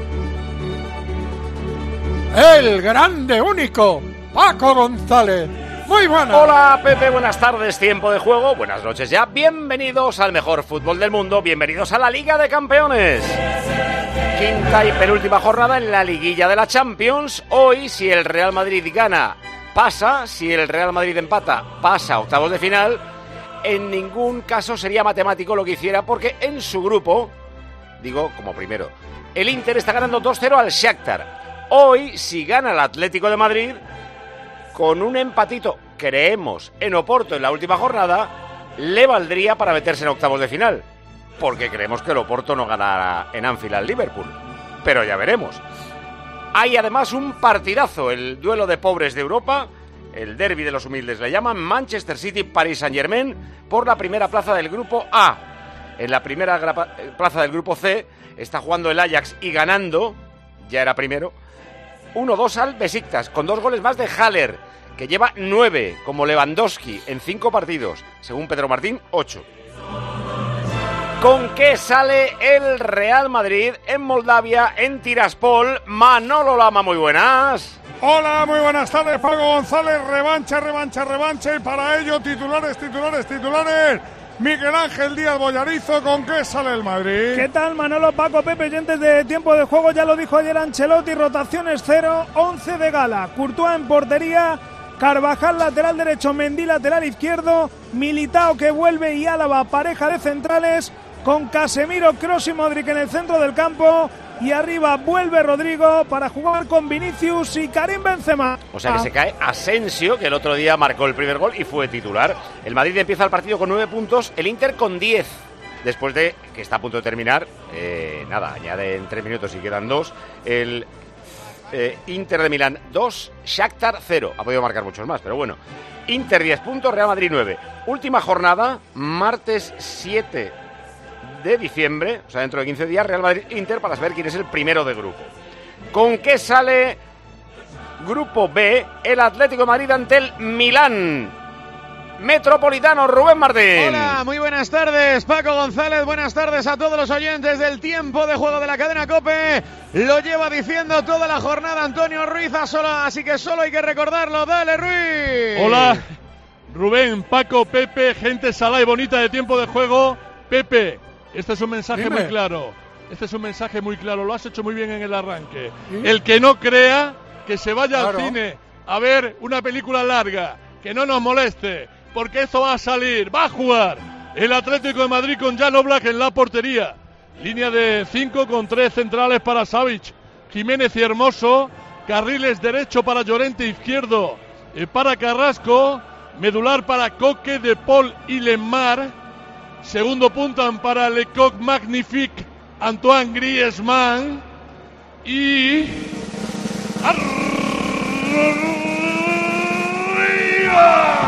El grande único, Paco González. Muy buenas. Hola Pepe, buenas tardes, Tiempo de Juego, buenas noches ya, bienvenidos al mejor fútbol del mundo, bienvenidos a la Liga de Campeones. Quinta y penúltima jornada en la liguilla de la Champions. Hoy, si el Real Madrid gana, pasa, si el Real Madrid empata, pasa a octavos de final. En ningún caso sería matemático lo que hiciera, porque en su grupo, digo como primero, el Inter está ganando dos cero al Shakhtar. Hoy, si gana el Atlético de Madrid, con un empatito, creemos, en Oporto en la última jornada, le valdría para meterse en octavos de final. Porque creemos que el Oporto no ganará en Anfield al Liverpool. Pero ya veremos. Hay además un partidazo, el duelo de pobres de Europa, el derbi de los humildes le llaman, Manchester City, Paris Saint-Germain, por la primera plaza del grupo A. En la primera gra- plaza del grupo C está jugando el Ajax y ganando, ya era primero, uno dos al Besiktas, con dos goles más de Haller, que lleva nueve, como Lewandowski, en cinco partidos. Según Pedro Martín, ocho. ¿Con qué sale el Real Madrid en Moldavia, en Tiraspol? Manolo Lama, muy buenas. Hola, muy buenas tardes, Paco González. Revancha, revancha, revancha. Y para ello, titulares, titulares, titulares. Miguel Ángel Díaz Bollarizo, ¿con qué sale el Madrid? ¿Qué tal, Manolo, Paco, Pepe? Oyentes de tiempo de juego, ya lo dijo ayer Ancelotti, rotaciones cero, once de gala. Courtois en portería, Carvajal lateral derecho, Mendy lateral izquierdo, Militao que vuelve y Álava pareja de centrales, con Casemiro, Kroos y Modric en el centro del campo. Y arriba vuelve Rodrigo para jugar con Vinicius y Karim Benzema. O sea que se cae Asensio, que el otro día marcó el primer gol y fue titular. El Madrid empieza el partido con nueve puntos, el Inter con diez. Después de que está a punto de terminar, eh, nada, añaden tres minutos y quedan dos. El eh, Inter de Milán dos, Shakhtar cero. Ha podido marcar muchos más, pero bueno. Inter diez puntos, Real Madrid nueve. Última jornada, martes siete de diciembre, o sea, dentro de quince días, Real Madrid-Inter, para saber quién es el primero de grupo. ¿Con qué sale Grupo B? El Atlético de Madrid ante el Milán Metropolitano. Rubén Martín. Hola, muy buenas tardes, Paco González. Buenas tardes a todos los oyentes del tiempo de juego de la cadena COPE. Lo lleva diciendo toda la jornada Antonio Ruiz, a sola, así que solo hay que recordarlo. Dale, Ruiz. Hola, Rubén, Paco, Pepe, gente salada y bonita de tiempo de juego. Pepe, este es un mensaje Dime. muy claro. Este es un mensaje muy claro. Lo has hecho muy bien en el arranque. ¿Sí? El que no crea, que se vaya claro. al cine a ver una película larga. Que no nos moleste, porque esto va a salir. Va a jugar el Atlético de Madrid con Jan Oblak en la portería. Línea de cinco con tres centrales para Savic, Jiménez y Hermoso. Carriles derecho para Llorente, izquierdo eh, para Carrasco. Medular para Coque, De Paul y Lemar. Segundo puntan para Lecoq Magnifique, Antoine Griezmann. Y... ¡Arriba!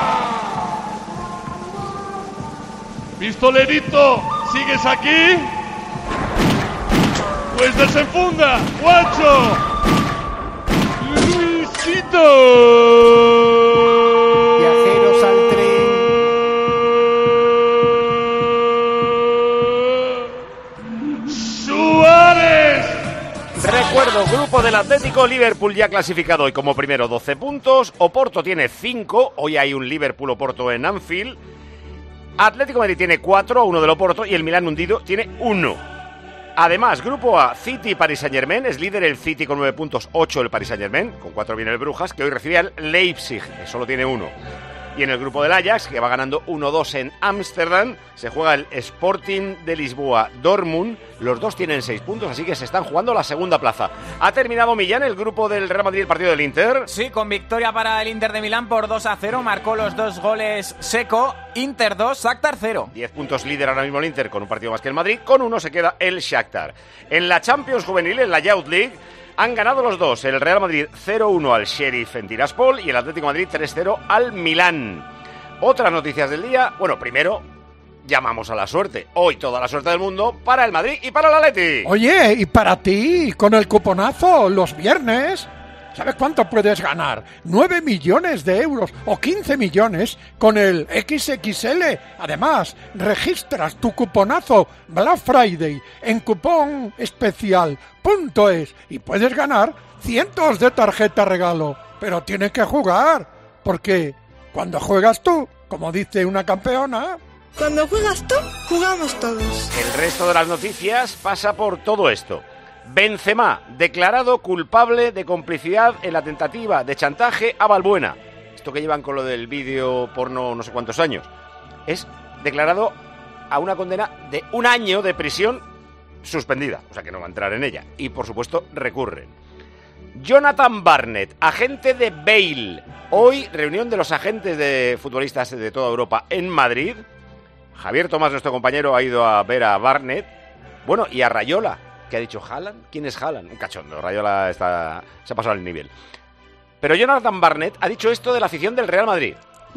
Pistolerito, ¿sigues aquí? Pues desenfunda, guacho. Luisito. Viajeros al tren. Recuerdo, grupo del Atlético, Liverpool ya clasificado hoy como primero, doce puntos. Oporto tiene cinco, hoy hay un Liverpool-Oporto en Anfield. Atlético Madrid tiene cuatro, uno del Oporto, y el Milán hundido tiene uno. Además, grupo A, City, Paris Saint-Germain, es líder el City con nueve puntos, ocho el Paris Saint-Germain, con cuatro viene el Brujas, que hoy recibe al Leipzig, que solo tiene uno. Y en el grupo del Ajax, que va ganando uno dos en Ámsterdam, se juega el Sporting de Lisboa Dortmund. Los dos tienen seis puntos, así que se están jugando la segunda plaza. Ha terminado, Millán, el grupo del Real Madrid, el partido del Inter. Sí, con victoria para el Inter de Milán por dos a cero. Marcó los dos goles Seco. Inter dos, Shakhtar cero. diez puntos líder ahora mismo el Inter, con un partido más que el Madrid. Con uno se queda el Shakhtar. En la Champions Juvenil, en la Youth League, han ganado los dos. El Real Madrid cero uno al Sheriff en Tiraspol y el Atlético de Madrid tres cero al Milán. Otras noticias del día. Bueno, primero llamamos a la suerte. Hoy toda la suerte del mundo para el Madrid y para el Atleti. Oye, y para ti, con el cuponazo los viernes, ¿sabes cuánto puedes ganar? nueve millones de euros o quince millones con el equis equis ele. Además, registras tu cuponazo Black Friday en cupón especial punto es y puedes ganar cientos de tarjetas regalo. Pero tienes que jugar, porque cuando juegas tú, como dice una campeona... Cuando juegas tú, jugamos todos. El resto de las noticias pasa por todo esto. Benzema, declarado culpable de complicidad en la tentativa de chantaje a Balbuena. Esto que llevan con lo del vídeo porno no sé cuántos años. Es declarado a una condena de un año de prisión suspendida. O sea que no va a entrar en ella. Y por supuesto recurren. Jonathan Barnett, agente de Bale. Hoy, reunión de los agentes de futbolistas de toda Europa en Madrid. Javier Tomás, nuestro compañero, ha ido a ver a Barnett. Bueno, y a Rayola, que ha dicho Haaland. ¿Quién es Haaland? Un cachondo, Rayola está, se ha pasado al nivel. Pero Jonathan Barnett ha dicho esto de la afición del Real Madrid.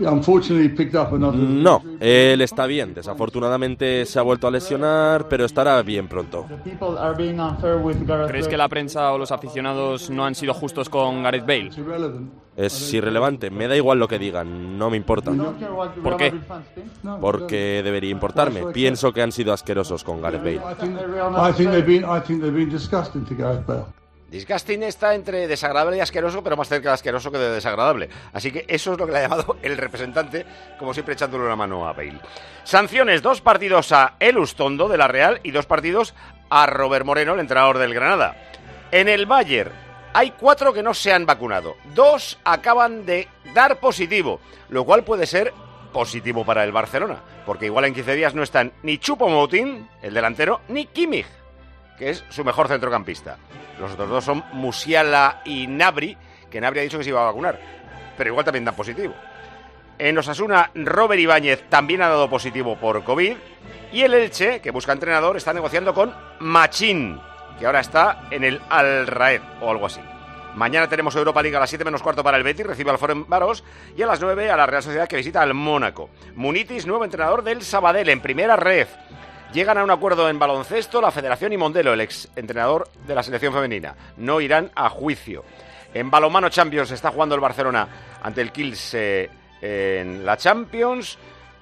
No, él está bien. Desafortunadamente se ha vuelto a lesionar, pero estará bien pronto. ¿Crees que la prensa o los aficionados no han sido justos con Gareth Bale? Es irrelevante, me da igual lo que digan, no me importa. ¿Por qué? Porque debería importarme. Pienso que han sido asquerosos con Gareth Bale. Disgusting está entre desagradable y asqueroso, pero más cerca de asqueroso que de desagradable. Así que eso es lo que le ha llamado el representante, como siempre echándole una mano a Bale. Sanciones, dos partidos a Elustondo de la Real y dos partidos a Robert Moreno, el entrenador del Granada. En el Bayern hay cuatro que no se han vacunado. Dos acaban de dar positivo, lo cual puede ser positivo para el Barcelona, porque igual en quince días no están ni Choupo-Moting, el delantero, ni Kimmich, que es su mejor centrocampista. Los otros dos son Musiala y Gnabry, que Gnabry ha dicho que se iba a vacunar, pero igual también dan positivo. En Osasuna, Robert Ibáñez también ha dado positivo por COVID, y el Elche, que busca entrenador, está negociando con Machín, que ahora está en el Al Raed o algo así. Mañana tenemos Europa League a las siete menos cuarto para el Betis, recibe al Ferencváros, y a las nueve a la Real Sociedad, que visita al Mónaco. Munitis, nuevo entrenador del Sabadell, en primera ref. Llegan a un acuerdo en baloncesto la Federación y Mondelo, el ex entrenador de la selección femenina. No irán a juicio. En balonmano Champions está jugando el Barcelona ante el Kielce en la Champions.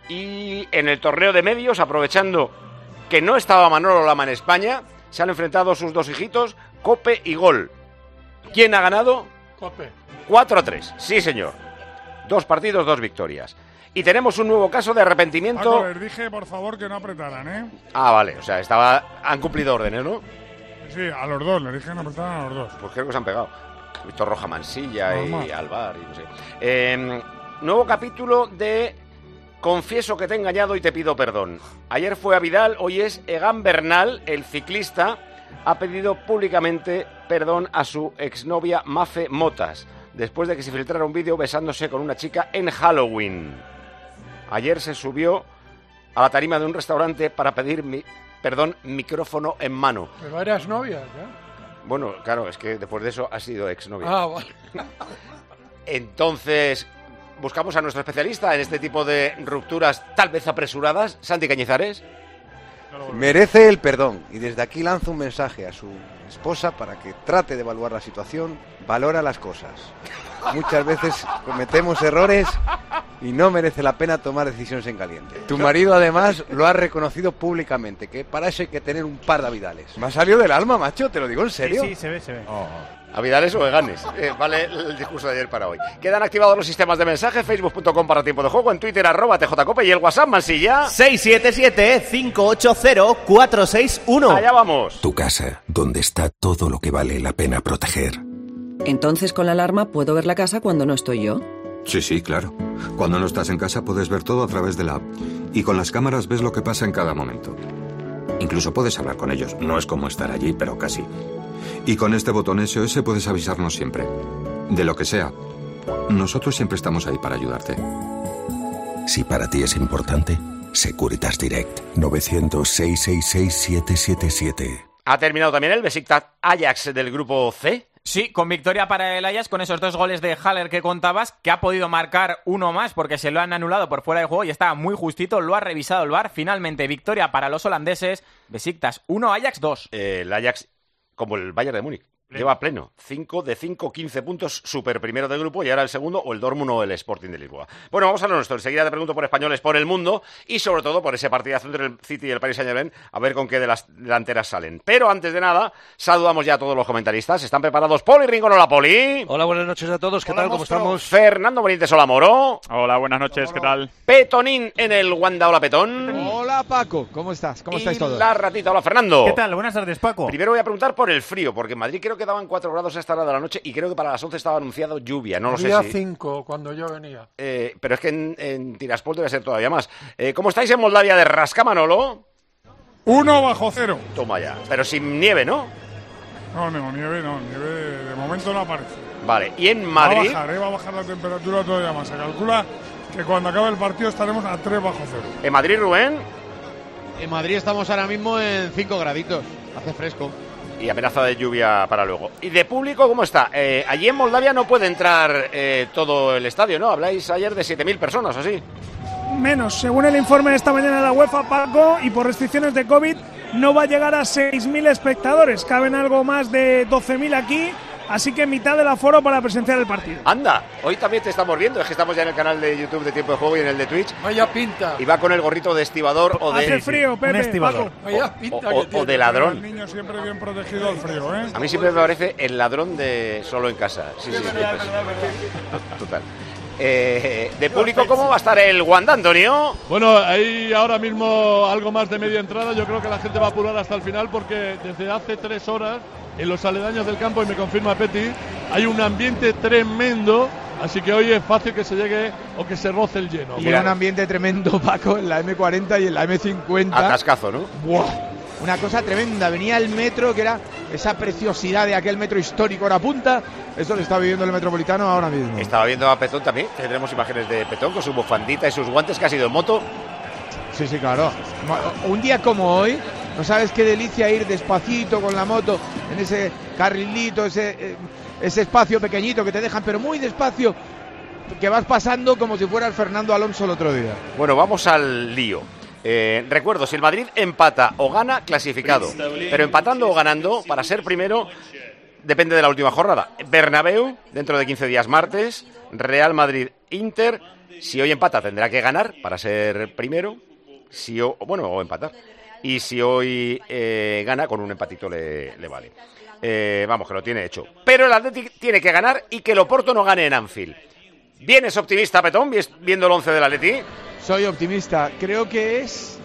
Y en el torneo de medios, aprovechando que no estaba Manolo Lama en España, se han enfrentado sus dos hijitos, Cope y Gol. ¿Quién ha ganado? Cope. cuatro a tres, sí señor. Dos partidos, dos victorias. Y tenemos un nuevo caso de arrepentimiento. Paco, les dije, por favor, que no apretaran, ¿eh? Ah, vale, o sea, estaba han cumplido órdenes, ¿no? Sí, a los dos, les dije que no apretaran a los dos. Pues creo que se han pegado. He visto Roja Mansilla Normal. y Alvar y no sé. Eh, nuevo capítulo de Confieso que te he engañado y te pido perdón. Ayer fue a Vidal, hoy es Egan Bernal, el ciclista, ha pedido públicamente perdón a su exnovia Mafe Motas, después de que se filtrara un vídeo besándose con una chica en Halloween. Ayer se subió a la tarima de un restaurante para pedir mi, perdón, micrófono en mano. Pero eras novia, ¿ya? Bueno, claro, es que después de eso ha sido exnovia. Ah, vale. Entonces, buscamos a nuestro especialista en este tipo de rupturas tal vez apresuradas, Santi Cañizares. Merece el perdón y desde aquí lanzo un mensaje a su esposa para que trate de evaluar la situación, valora las cosas. Muchas veces cometemos errores y no merece la pena tomar decisiones en caliente. Tu marido además lo ha reconocido públicamente, que para eso hay que tener un par de Avidales. Me ha salido del alma, macho, te lo digo en serio. Sí, sí, se ve, se ve. Oh. Avidales o Eganes. Eh, vale el discurso de ayer para hoy. Quedan activados los sistemas de mensaje, facebook punto com para tiempo de juego, en Twitter arroba tjcope y el WhatsApp Mansilla seis siete siete, cinco ocho cero, cuatro seis uno. Allá vamos. Tu casa, donde está todo lo que vale la pena proteger. Entonces con la alarma puedo ver la casa cuando no estoy yo. Sí, sí, claro. Cuando no estás en casa puedes ver todo a través de la app. Y con las cámaras ves lo que pasa en cada momento. Incluso puedes hablar con ellos. No es como estar allí, pero casi. Y con este botón S O S puedes avisarnos siempre. De lo que sea. Nosotros siempre estamos ahí para ayudarte. Si para ti es importante, Securitas Direct. novecientos, seiscientos sesenta y seis, setecientos setenta y siete. Ha terminado también el Besiktas Ajax del grupo C. Sí, con victoria para el Ajax, con esos dos goles de Haller que contabas, que ha podido marcar uno más porque se lo han anulado por fuera de juego y estaba muy justito, lo ha revisado el V A R. Finalmente, victoria para los holandeses, Besiktas uno, Ajax dos. Eh, el Ajax, como el Bayern de Múnich, pleno. Lleva pleno. cinco de cinco, quince puntos, super primero del grupo, y ahora el segundo, o el Dortmund o el Sporting de Lisboa. Bueno, vamos a lo nuestro. Enseguida te pregunto por españoles, por el mundo, y sobre todo por ese partidazo entre el City y el Paris Saint-Germain, a ver con qué de las delanteras salen. Pero antes de nada, saludamos ya a todos los comentaristas. ¿Están preparados? Poli Rincón, hola Poli. Hola, buenas noches a todos. ¿Qué hola, tal? ¿Cómo monstruo. Estamos? Fernando Benítez, hola Moro. Hola, buenas noches. ¿Qué tal? Petonín en el Wanda, hola Petón. Hola Paco, ¿cómo estás? ¿Cómo y estáis todos? La ratita, hola Fernando. ¿Qué tal? Buenas tardes, Paco. Primero voy a preguntar por el frío, porque en Madrid creo que daban cuatro grados a esta hora de la noche y creo que para las once estaba anunciado lluvia, no lo Día sé si... cinco, cuando yo venía. Eh, pero es que en, en Tiraspol debe ser todavía más. Eh, ¿Cómo estáis en Moldavia de Rasca, Manolo? Uno bajo cero. Toma ya, pero sin nieve, ¿no? No, no, nieve no, nieve de momento no aparece. Vale, y en Madrid... Va a bajar, ¿eh? Va a bajar la temperatura todavía más. Se calcula que cuando acabe el partido estaremos a tres bajo cero. ¿En Madrid, Rubén? En Madrid estamos ahora mismo en cinco graditos, hace fresco. Y amenaza de lluvia para luego. ¿Y de público cómo está? Eh, allí en Moldavia no puede entrar eh, todo el estadio, ¿no? Habláis ayer de siete mil personas, ¿así? Menos, según el informe de esta mañana de la UEFA, Paco, y por restricciones de COVID, no va a llegar a seis mil espectadores. Caben algo más de doce mil aquí así que mitad del aforo para presenciar el partido. Anda, hoy también te estamos viendo, es que estamos ya en el canal de YouTube de Tiempo de Juego y en el de Twitch. Vaya pinta. Y va con el gorrito de estibador o de... Hace frío, Pepe, un estibador. Paco. Vaya pinta o, o, o de ladrón. El niño siempre bien protegido al frío, ¿eh? A mí siempre me parece el ladrón de solo en casa. Sí, sí, sí. Total. Eh, de público, ¿cómo va a estar el Wanda, Antonio? Bueno, hay ahora mismo algo más de media entrada. Yo creo que la gente va a apurar hasta el final porque desde hace tres horas en los aledaños del campo, y me confirma Peti, hay un ambiente tremendo. Así que hoy es fácil que se llegue o que se roce el lleno. Y un ambiente tremendo, Paco, en la eme cuarenta y en la eme cincuenta. Atascazo, ¿no? ¡Buah! Una cosa tremenda. Venía el metro, que era esa preciosidad de aquel metro histórico hora punta. Eso lo está viviendo el Metropolitano ahora mismo. Estaba viendo a Petón también, que tenemos imágenes de Petón con su bufandita y sus guantes, que ha sido en moto. Sí, sí, claro. Un día como hoy, no sabes qué delicia ir despacito con la moto en ese carrilito, ese, ese espacio pequeñito que te dejan, pero muy despacio, que vas pasando como si fuera el Fernando Alonso el otro día. Bueno, vamos al lío. Eh, recuerdo, si el Madrid empata o gana, clasificado. Pero empatando o ganando, para ser primero, depende de la última jornada. Bernabéu, dentro de quince días, martes. Real Madrid, Inter. Si hoy empata, tendrá que ganar para ser primero. Si o, bueno, o empatar. Y si hoy eh, gana, con un empatito le, le vale. Eh, vamos, que lo tiene hecho. Pero el Athletic tiene que ganar y que el Oporto no gane en Anfield. ¿Vienes optimista, Petón, viendo el once del Athletic? Soy optimista. Creo que es...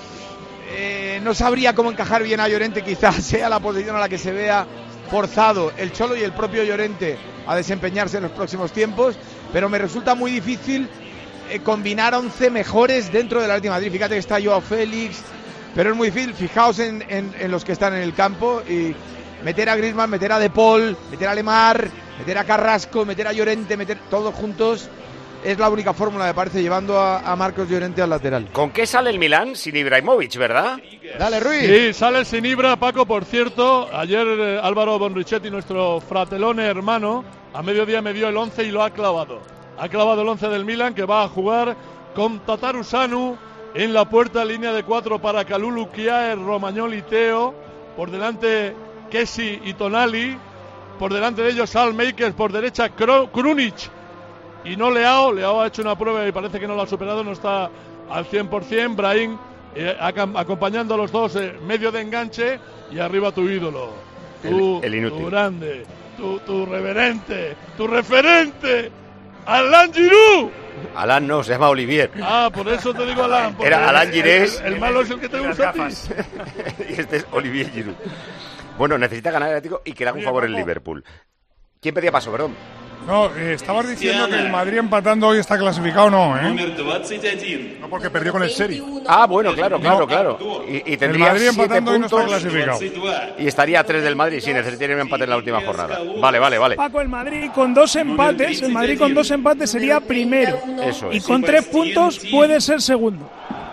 Eh, no sabría cómo encajar bien a Llorente, quizás sea la posición a la que se vea forzado el Cholo y el propio Llorente a desempeñarse en los próximos tiempos, pero me resulta muy difícil eh, combinar once mejores dentro del Atlético de Madrid. Fíjate que está Joao Félix, pero es muy difícil. Fijaos en, en, en los que están en el campo y meter a Griezmann, meter a De Paul, meter a Lemar, meter a Carrasco, meter a Llorente, meter todos juntos. Es la única fórmula, me parece, llevando a, a Marcos Llorente al lateral. ¿Con qué sale el Milán? Sin Ibrahimovic, ¿verdad? Dale, Ruiz. Sí, sale sin Ibra, Paco, por cierto. Ayer eh, Álvaro Bonrichetti, nuestro fratelone hermano, a mediodía me dio el once y lo ha clavado. Ha clavado el once del Milán, que va a jugar con Tataru Sanu en la puerta, línea de cuatro para Kalulu, Kjaer, Romagnoli y Teo. Por delante Kessi y Tonali. Por delante de ellos Salmakers, por derecha Krunic. Y no Leao, Leao ha hecho una prueba y parece que no la ha superado, no está al cien por ciento. Brahim eh, acompañando a los dos, eh, medio de enganche, y arriba tu ídolo, tu, el, el inútil. Tu grande, tu, tu reverente, tu referente, Alain Giroud. Alain no, se llama Olivier. Ah, por eso te digo Alain. Era Alain Girés. El, el malo es el que te gusta a ti. Y este es Olivier Giroud. Bueno, necesita ganar el Atlético y que le haga un favor el Liverpool. ¿Quién pedía paso, perdón? No, eh, estabas diciendo que el Madrid empatando hoy está clasificado, no, ¿eh? No, porque perdió con el Sheriff. Ah, bueno, claro, claro, no. claro. Y, y tendría el Madrid empatando hoy no está puntos, clasificado. Y estaría a tres del Madrid, sí, necesitaría un empate en la última jornada. Vale, vale, vale. Paco, el Madrid con dos empates, el Madrid con dos empates sería primero. Eso es. Y con tres puntos puede ser segundo.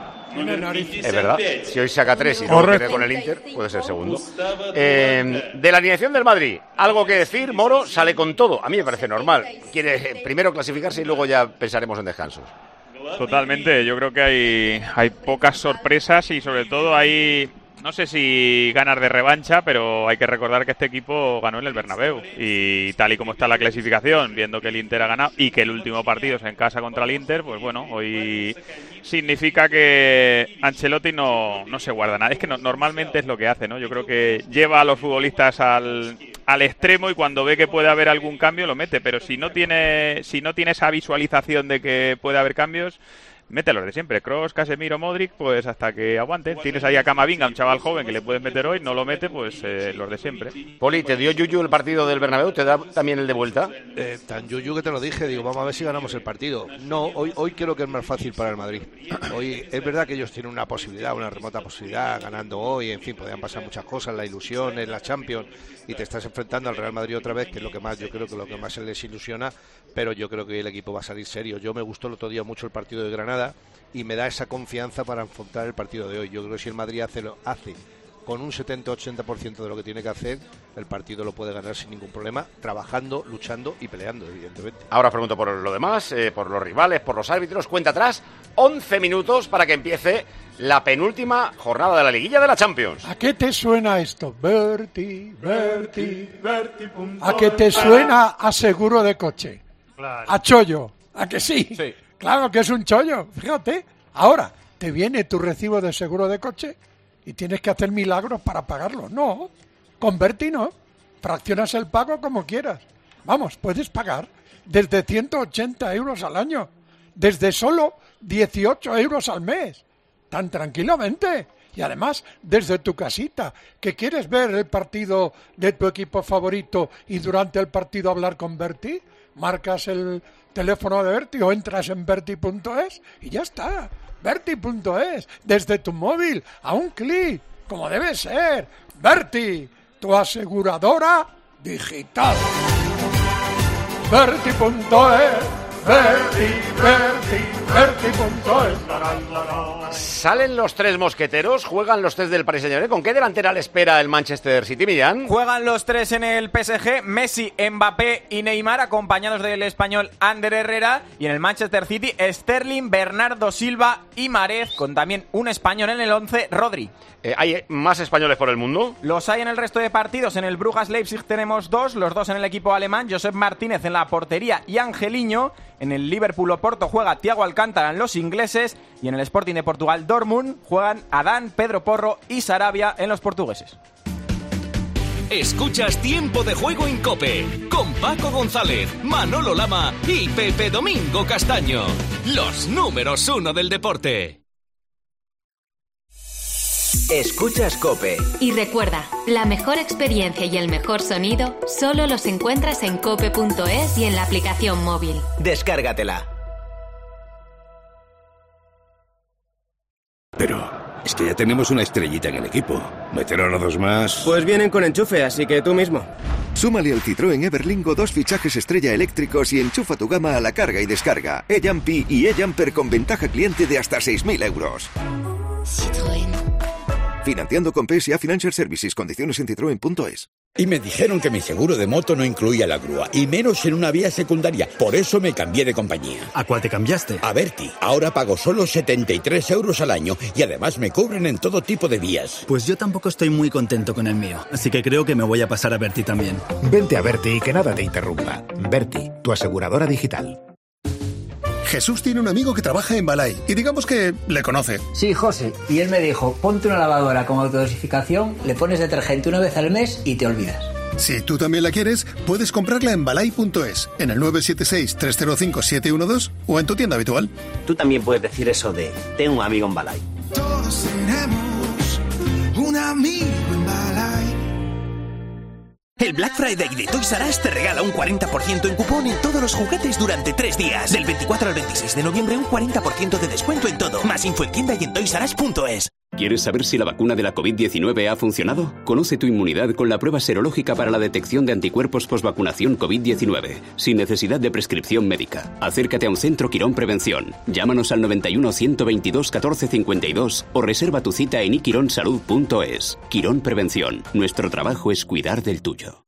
Es verdad, si hoy saca tres y no pierde con el Inter, puede ser segundo. Eh, de la alineación del Madrid, algo que decir. Moro sale con todo, a mí me parece normal. Quiere primero clasificarse y luego ya pensaremos en descansos. Totalmente, yo creo que hay, hay pocas sorpresas y sobre todo hay, no sé si ganas de revancha, pero hay que recordar que este equipo ganó en el Bernabéu y tal y como está la clasificación, viendo que el Inter ha ganado y que el último partido es en casa contra el Inter, pues bueno, hoy significa que Ancelotti no, no se guarda nada. Es que no, normalmente es lo que hace, ¿no? Yo creo que lleva a los futbolistas al, al extremo y cuando ve que puede haber algún cambio lo mete, pero si no tiene, si no tiene esa visualización de que puede haber cambios, mete los de siempre, Kroos, Casemiro, Modric, pues hasta que aguanten. Tienes ahí a Camavinga, un chaval joven que le puedes meter hoy, no lo mete, pues eh, los de siempre. Poli, ¿te dio yuyu el partido del Bernabéu? ¿Te da también el de vuelta? Eh, tan yuyu que te lo dije, digo, vamos a ver si ganamos el partido. No, hoy, hoy creo que es más fácil para el Madrid. Hoy es verdad que ellos tienen una posibilidad, una remota posibilidad, ganando hoy, en fin, podrían pasar muchas cosas, la ilusión en la Champions, y te estás enfrentando al Real Madrid otra vez, que es lo que más, yo creo que lo que más se les ilusiona, pero yo creo que hoy el equipo va a salir serio. Yo me gustó el otro día mucho el partido de Granada, y me da esa confianza para afrontar el partido de hoy. Yo creo que si el Madrid hace, lo, hace con un setenta ochenta por ciento de lo que tiene que hacer, el partido lo puede ganar sin ningún problema, trabajando, luchando y peleando, evidentemente. Ahora os pregunto por lo demás, eh, por los rivales, por los árbitros. Cuenta atrás, once minutos para que empiece la penúltima jornada de la liguilla de la Champions. ¿A qué te suena esto? Berti, Berti, Berti. ¿A qué te suena a seguro de coche? Claro. A chollo. ¿A que sí? Sí. Claro que es un chollo. Fíjate. Ahora, ¿te viene tu recibo de seguro de coche y tienes que hacer milagros para pagarlo? No. Con Berti no. Fraccionas el pago como quieras. Vamos, puedes pagar desde ciento ochenta euros al año. Desde solo dieciocho euros al mes. Tan tranquilamente. Y además, desde tu casita, que quieres ver el partido de tu equipo favorito y durante el partido hablar con Berti, marcas el teléfono de Berti o entras en berti punto es y ya está. berti punto es, desde tu móvil, a un clic, como debe ser. Berti, tu aseguradora digital. berti punto es, Berti, Berti, berti punto es. Salen los tres mosqueteros, juegan los tres del Paris Saint-Germain. ¿Con qué delantera le espera el Manchester City, Millán? Juegan los tres en el P S G, Messi, Mbappé y Neymar, acompañados del español Ander Herrera. Y en el Manchester City, Sterling, Bernardo Silva y Mahrez, con también un español en el once, Rodri. Eh, ¿Hay más españoles por el mundo? Los hay en el resto de partidos. En el Brujas Leipzig tenemos dos, los dos en el equipo alemán, Josep Martínez en la portería y Angeliño. En el Liverpool Oporto juega Thiago Alcántara en los ingleses. Y en el Sporting de Portugal Dortmund juegan Adán, Pedro Porro y Sarabia en los portugueses. Escuchas Tiempo de Juego en COPE con Paco González, Manolo Lama y Pepe Domingo Castaño. Los números uno del deporte. Escuchas COPE. Y recuerda, la mejor experiencia y el mejor sonido solo los encuentras en cope punto es y en la aplicación móvil. Descárgatela. Pero es que ya tenemos una estrellita en el equipo. ¿Meter a dos más? Pues vienen con enchufe, así que tú mismo. Súmale al Citroën Everlingo dos fichajes estrella eléctricos y enchufa tu gama a la carga y descarga. E-Jumpy y E-Jumper con ventaja cliente de hasta seis mil euros. Citroën. Financiando con P S A Financial Services. Condiciones en citroen punto es. Y me dijeron que mi seguro de moto no incluía la grúa, y menos en una vía secundaria. Por eso me cambié de compañía. ¿A cuál te cambiaste? A Berti. Ahora pago solo setenta y tres euros al año y además me cubren en todo tipo de vías. Pues yo tampoco estoy muy contento con el mío, así que creo que me voy a pasar a Berti también. Vente a Berti y que nada te interrumpa. Berti, tu aseguradora digital. Jesús tiene un amigo que trabaja en Balay y digamos que le conoce. Sí, José. Y él me dijo, ponte una lavadora con autodosificación, le pones detergente una vez al mes y te olvidas. Si tú también la quieres, puedes comprarla en balay punto es, en el nueve siete seis, tres cero cinco, siete uno dos o en tu tienda habitual. Tú también puedes decir eso de, tengo un amigo en Balay. Todos tenemos un amigo en Balay. El Black Friday de Toys R Us te regala un cuarenta por ciento en cupón en todos los juguetes durante tres días. Del veinticuatro al veintiséis de noviembre, un cuarenta por ciento de descuento en todo. Más info en tienda y en toys r us punto es. ¿Quieres saber si la vacuna de la covid diecinueve ha funcionado? Conoce tu inmunidad con la prueba serológica para la detección de anticuerpos posvacunación covid diecinueve, sin necesidad de prescripción médica. Acércate a un centro Quirón Prevención. Llámanos al noventa y uno, ciento veintidós, catorce cincuenta y dos o reserva tu cita en i quirón salud punto es. Quirón Prevención. Nuestro trabajo es cuidar del tuyo.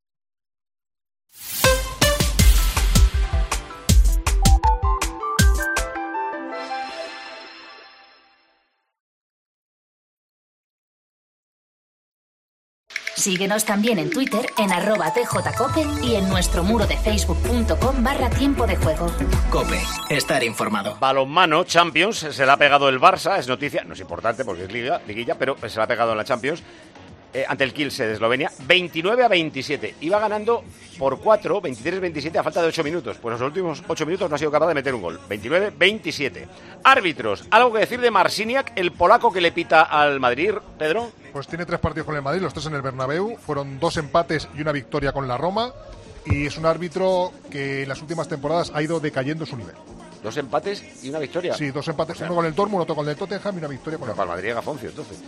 Síguenos también en Twitter en arroba tjcope y en nuestro muro de facebook punto com barra tiempo de juego. COPE, estar informado. Balonmano, Champions, se le ha pegado el Barça, es noticia, no es importante porque es liga, liguilla, pero se le ha pegado en la Champions. Eh, ante el Kielce de Eslovenia, veintinueve a veintisiete. Iba ganando por cuatro, veintitrés a veintisiete a falta de ocho minutos. Pues los últimos ocho minutos no ha sido capaz de meter un gol. veintinueve a veintisiete. Árbitros, algo que decir de Marciniak, el polaco que le pita al Madrid, Pedro. Pues tiene tres partidos con el Madrid, los tres en el Bernabéu. Fueron dos empates y una victoria con la Roma. Y es un árbitro que en las últimas temporadas ha ido decayendo su nivel. Dos empates y una victoria. Sí, dos empates, o sea, uno con el Dortmund, otro con el Tottenham y una victoria con el Madrid. Madrid Gafoncio, entonces.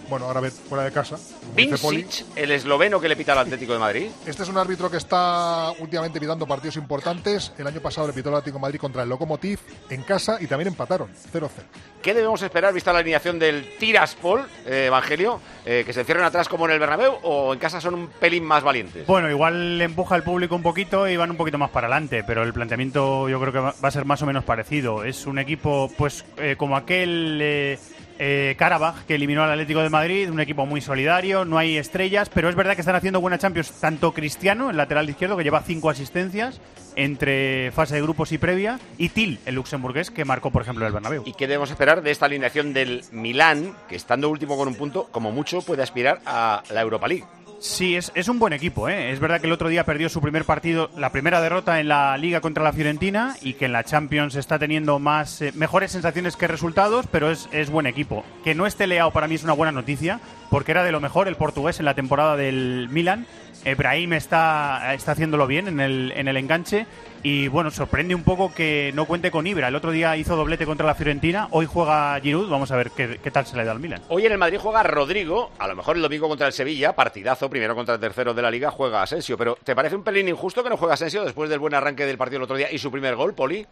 Bueno, ahora ve fuera de casa. Vincic, el esloveno que le pita al Atlético de Madrid. Este es un árbitro que está últimamente pitando partidos importantes. El año pasado le pitó al Atlético de Madrid contra el Lokomotiv en casa y también empataron, cero cero. ¿Qué debemos esperar vista la alineación del Tiraspol, eh, Evangelio? Eh, ¿Que se cierren atrás como en el Bernabéu o en casa son un pelín más valientes? Bueno, igual le empuja el público un poquito y van un poquito más para adelante, pero el planteamiento yo creo que va a ser más o menos parecido. Es un equipo, pues, eh, como aquel... Eh, Eh, Karabaj, que eliminó al Atlético de Madrid, un equipo muy solidario, no hay estrellas, pero es verdad que están haciendo buena Champions, tanto Cristiano, el lateral izquierdo, que lleva cinco asistencias entre fase de grupos y previa, y Til, el luxemburgués, que marcó, por ejemplo, el Bernabéu. ¿Y qué debemos esperar de esta alineación del Milán, que estando último con un punto, como mucho puede aspirar a la Europa League? Sí, es, es un buen equipo, ¿eh? Es verdad que el otro día perdió su primer partido, la primera derrota en la Liga contra la Fiorentina, y que en la Champions está teniendo más eh, mejores sensaciones que resultados, pero es, es buen equipo. Que no esté Leao para mí es una buena noticia, porque era de lo mejor el portugués en la temporada del Milan. Brahim está, está haciéndolo bien en el, en el enganche. Y bueno, sorprende un poco que no cuente con Ibra. El otro día hizo doblete contra la Fiorentina, hoy juega Giroud, vamos a ver qué, qué tal se le da al Milan. Hoy en el Madrid juega Rodrigo, a lo mejor el domingo contra el Sevilla, partidazo, primero contra el tercero de la Liga, juega Asensio. Pero ¿te parece un pelín injusto que no juegue Asensio después del buen arranque del partido el otro día y su primer gol, Poli?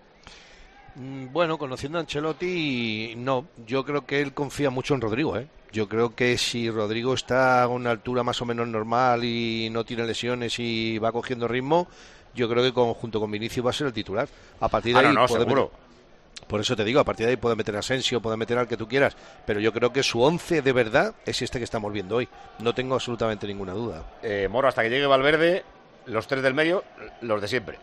Bueno, conociendo a Ancelotti, no. Yo creo que él confía mucho en Rodrigo, ¿eh? Yo creo que si Rodrigo está a una altura más o menos normal y no tiene lesiones y va cogiendo ritmo, yo creo que con, junto con Vinicius va a ser el titular. A partir de ah, ahí no, no, puede seguro. Meter, por eso te digo, a partir de ahí puede meter a Asensio, puede meter al que tú quieras, pero yo creo que su once de verdad es este que estamos viendo hoy. No tengo absolutamente ninguna duda. Eh, Moro, hasta que llegue Valverde, los tres del medio, los de siempre.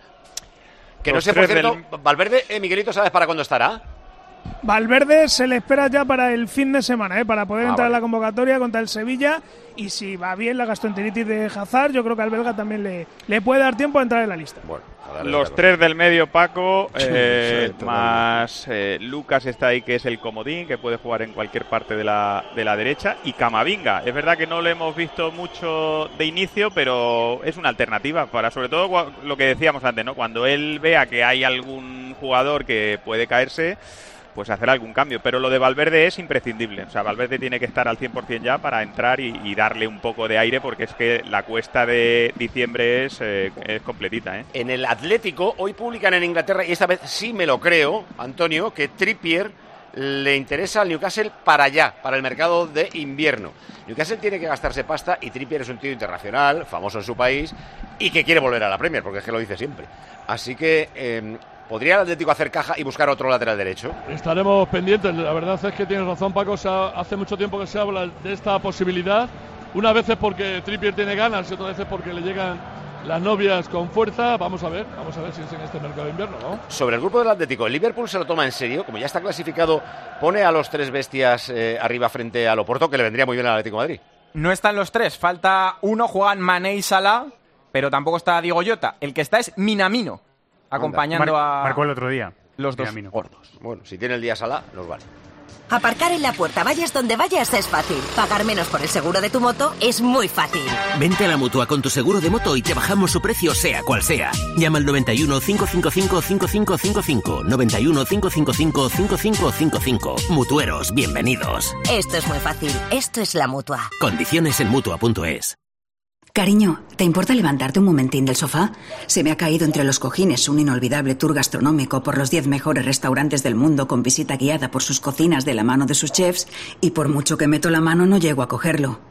Que los no sé, por cierto, del... Valverde, eh, Miguelito, ¿sabes para cuándo estará? Valverde se le espera ya para el fin de semana, ¿eh? Para poder ah, entrar vale. en la convocatoria contra el Sevilla, y si va bien la gastroenteritis de Hazard, yo creo que al belga también le, le puede dar tiempo a entrar en la lista. Bueno, los tres del medio, Paco, sí, eh, sí, más eh, Lucas está ahí, que es el comodín, que puede jugar en cualquier parte de la, de la derecha, y Camavinga. Es verdad que no lo hemos visto mucho de inicio, pero es una alternativa para, sobre todo, lo que decíamos antes, ¿no? Cuando él vea que hay algún jugador que puede caerse, pues hacer algún cambio, pero lo de Valverde es imprescindible. O sea, Valverde tiene que estar al cien por ciento ya para entrar y, y darle un poco de aire, porque es que la cuesta de diciembre es, eh, es completita, ¿eh? En el Atlético, hoy publican en Inglaterra, y esta vez sí me lo creo, Antonio, que Trippier le interesa al Newcastle para allá, para el mercado de invierno. Newcastle tiene que gastarse pasta y Trippier es un tío internacional, famoso en su país, y que quiere volver a la Premier, porque es que lo dice siempre. Así que... Eh, ¿podría el Atlético hacer caja y buscar otro lateral derecho? Estaremos pendientes. La verdad es que tienes razón, Paco. Se ha, hace mucho tiempo que se habla de esta posibilidad. Una vez es porque Trippier tiene ganas y otra vez es porque le llegan las novias con fuerza. Vamos a ver, vamos a ver si es en este mercado de invierno, ¿no? Sobre el grupo del Atlético, el Liverpool se lo toma en serio. Como ya está clasificado, pone a los tres bestias eh, arriba frente al Oporto, que le vendría muy bien al Atlético de Madrid. No están los tres, falta uno, juegan Mané y Salah, pero tampoco está Diego Jota. El que está es Minamino, acompañando Mar- a... Marcó el otro día. Los dos Minamino. Gordos. Bueno, si tiene el día Salah, nos vale. Aparcar en la puerta, vayas donde vayas, es fácil. Pagar menos por el seguro de tu moto es muy fácil. Vente a la Mutua con tu seguro de moto y te bajamos su precio sea cual sea. Llama al noventa y uno, cinco cinco cinco, cinco cinco cinco cinco. noventa y uno, cinco cinco cinco, cinco cinco cinco cinco. Mutueros, bienvenidos. Esto es muy fácil. Esto es la Mutua. Condiciones en Mutua punto es. Cariño, ¿te importa levantarte un momentín del sofá? Se me ha caído entre los cojines un inolvidable tour gastronómico por los diez mejores restaurantes del mundo con visita guiada por sus cocinas de la mano de sus chefs, y por mucho que meto la mano no llego a cogerlo.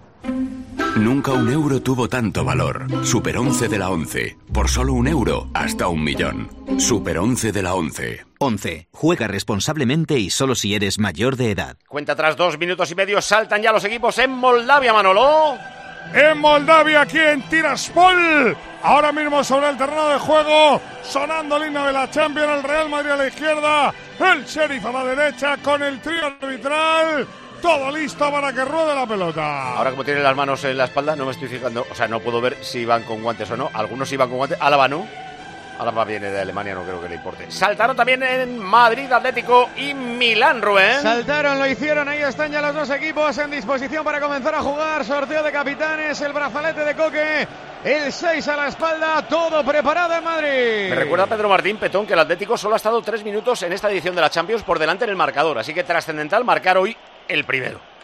Nunca un euro tuvo tanto valor. Super once de la once. Por solo un euro, hasta un millón. Super once de la once. once. Juega responsablemente y solo si eres mayor de edad. Cuenta tras dos minutos y medio, saltan ya los equipos en Moldavia, Manolo. En Moldavia, aquí en Tiraspol, ahora mismo sobre el terreno de juego, sonando el himno de la Champions, el Real Madrid a la izquierda, el Sheriff a la derecha, con el trío arbitral, todo listo para que ruede la pelota. Ahora, como tienen las manos en la espalda, no me estoy fijando, o sea, no puedo ver si van con guantes o no. Algunos iban con guantes, Álava no. Álava viene de Alemania, no creo que le importe. Saltaron también en Madrid, Atlético y Milán, Rubén. Saltaron, lo hicieron, ahí están ya los dos equipos en disposición para comenzar a jugar. Sorteo de capitanes, el brazalete de Coque, el seis a la espalda, todo preparado en Madrid. Me recuerda a Pedro Martín Petón que el Atlético solo ha estado tres minutos en esta edición de la Champions por delante en el marcador, así que trascendental marcar hoy el primero.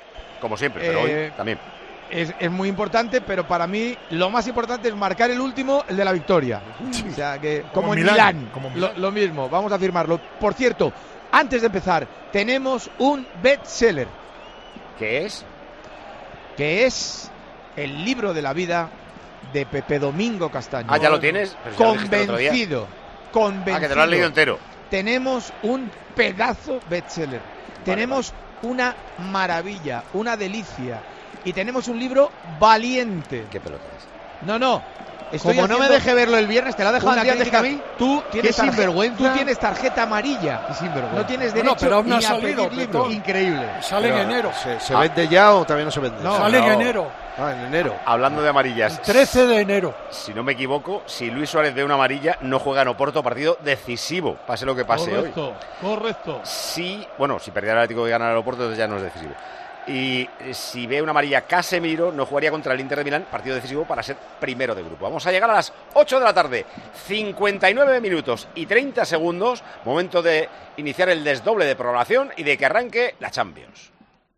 como siempre, pero eh, hoy también. Es, es muy importante, pero para mí lo más importante es marcar el último, el de la victoria. O sea, que como, como en Milán, Milán, como Milán. Lo, lo mismo, vamos a firmarlo. Por cierto, antes de empezar, tenemos un bestseller. ¿Qué es? Que es el libro de la vida de Pepe Domingo Castaño. Ah, ¿ya lo tienes? Pero convencido, convencido. Ah, que te lo has leído entero. Tenemos un pedazo bestseller. Vale, tenemos vale. una maravilla, una delicia. Y tenemos un libro valiente. ¿Qué pelota es? No, no. Estoy Como no me deje verlo el viernes, te la dejo antes que a mí. Tú tienes, tarjeta, sinvergüenza. tú tienes tarjeta amarilla. Sinvergüenza. No tienes derecho no, pero aún no ni ha a salido, pedir libro. Increíble. Sale pero, en enero. ¿Se, se ah. vende ya o todavía no se vende? No, sale no. en enero. Ah, en enero. Hablando de amarillas. El trece de enero. Si no me equivoco, si Luis Suárez ve una amarilla, no juega en Oporto, partido decisivo, pase lo que pase correcto, hoy. Correcto, Si, bueno, si perdiera el Atlético y ganara el Oporto, entonces ya no es decisivo. Y si ve una amarilla Casemiro, no jugaría contra el Inter de Milán, partido decisivo para ser primero de grupo. Vamos a llegar a las ocho de la tarde, cincuenta y nueve minutos y treinta segundos, momento de iniciar el desdoble de programación y de que arranque la Champions.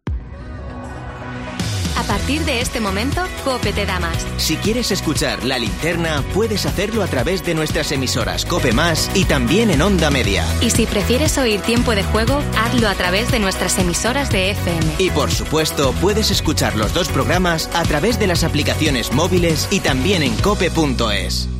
A partir de este momento, COPE te da más. Si quieres escuchar La Linterna, puedes hacerlo a través de nuestras emisoras COPE Más y también en Onda Media. Y si prefieres oír Tiempo de Juego, hazlo a través de nuestras emisoras de F M. Y por supuesto, puedes escuchar los dos programas a través de las aplicaciones móviles y también en cope punto es.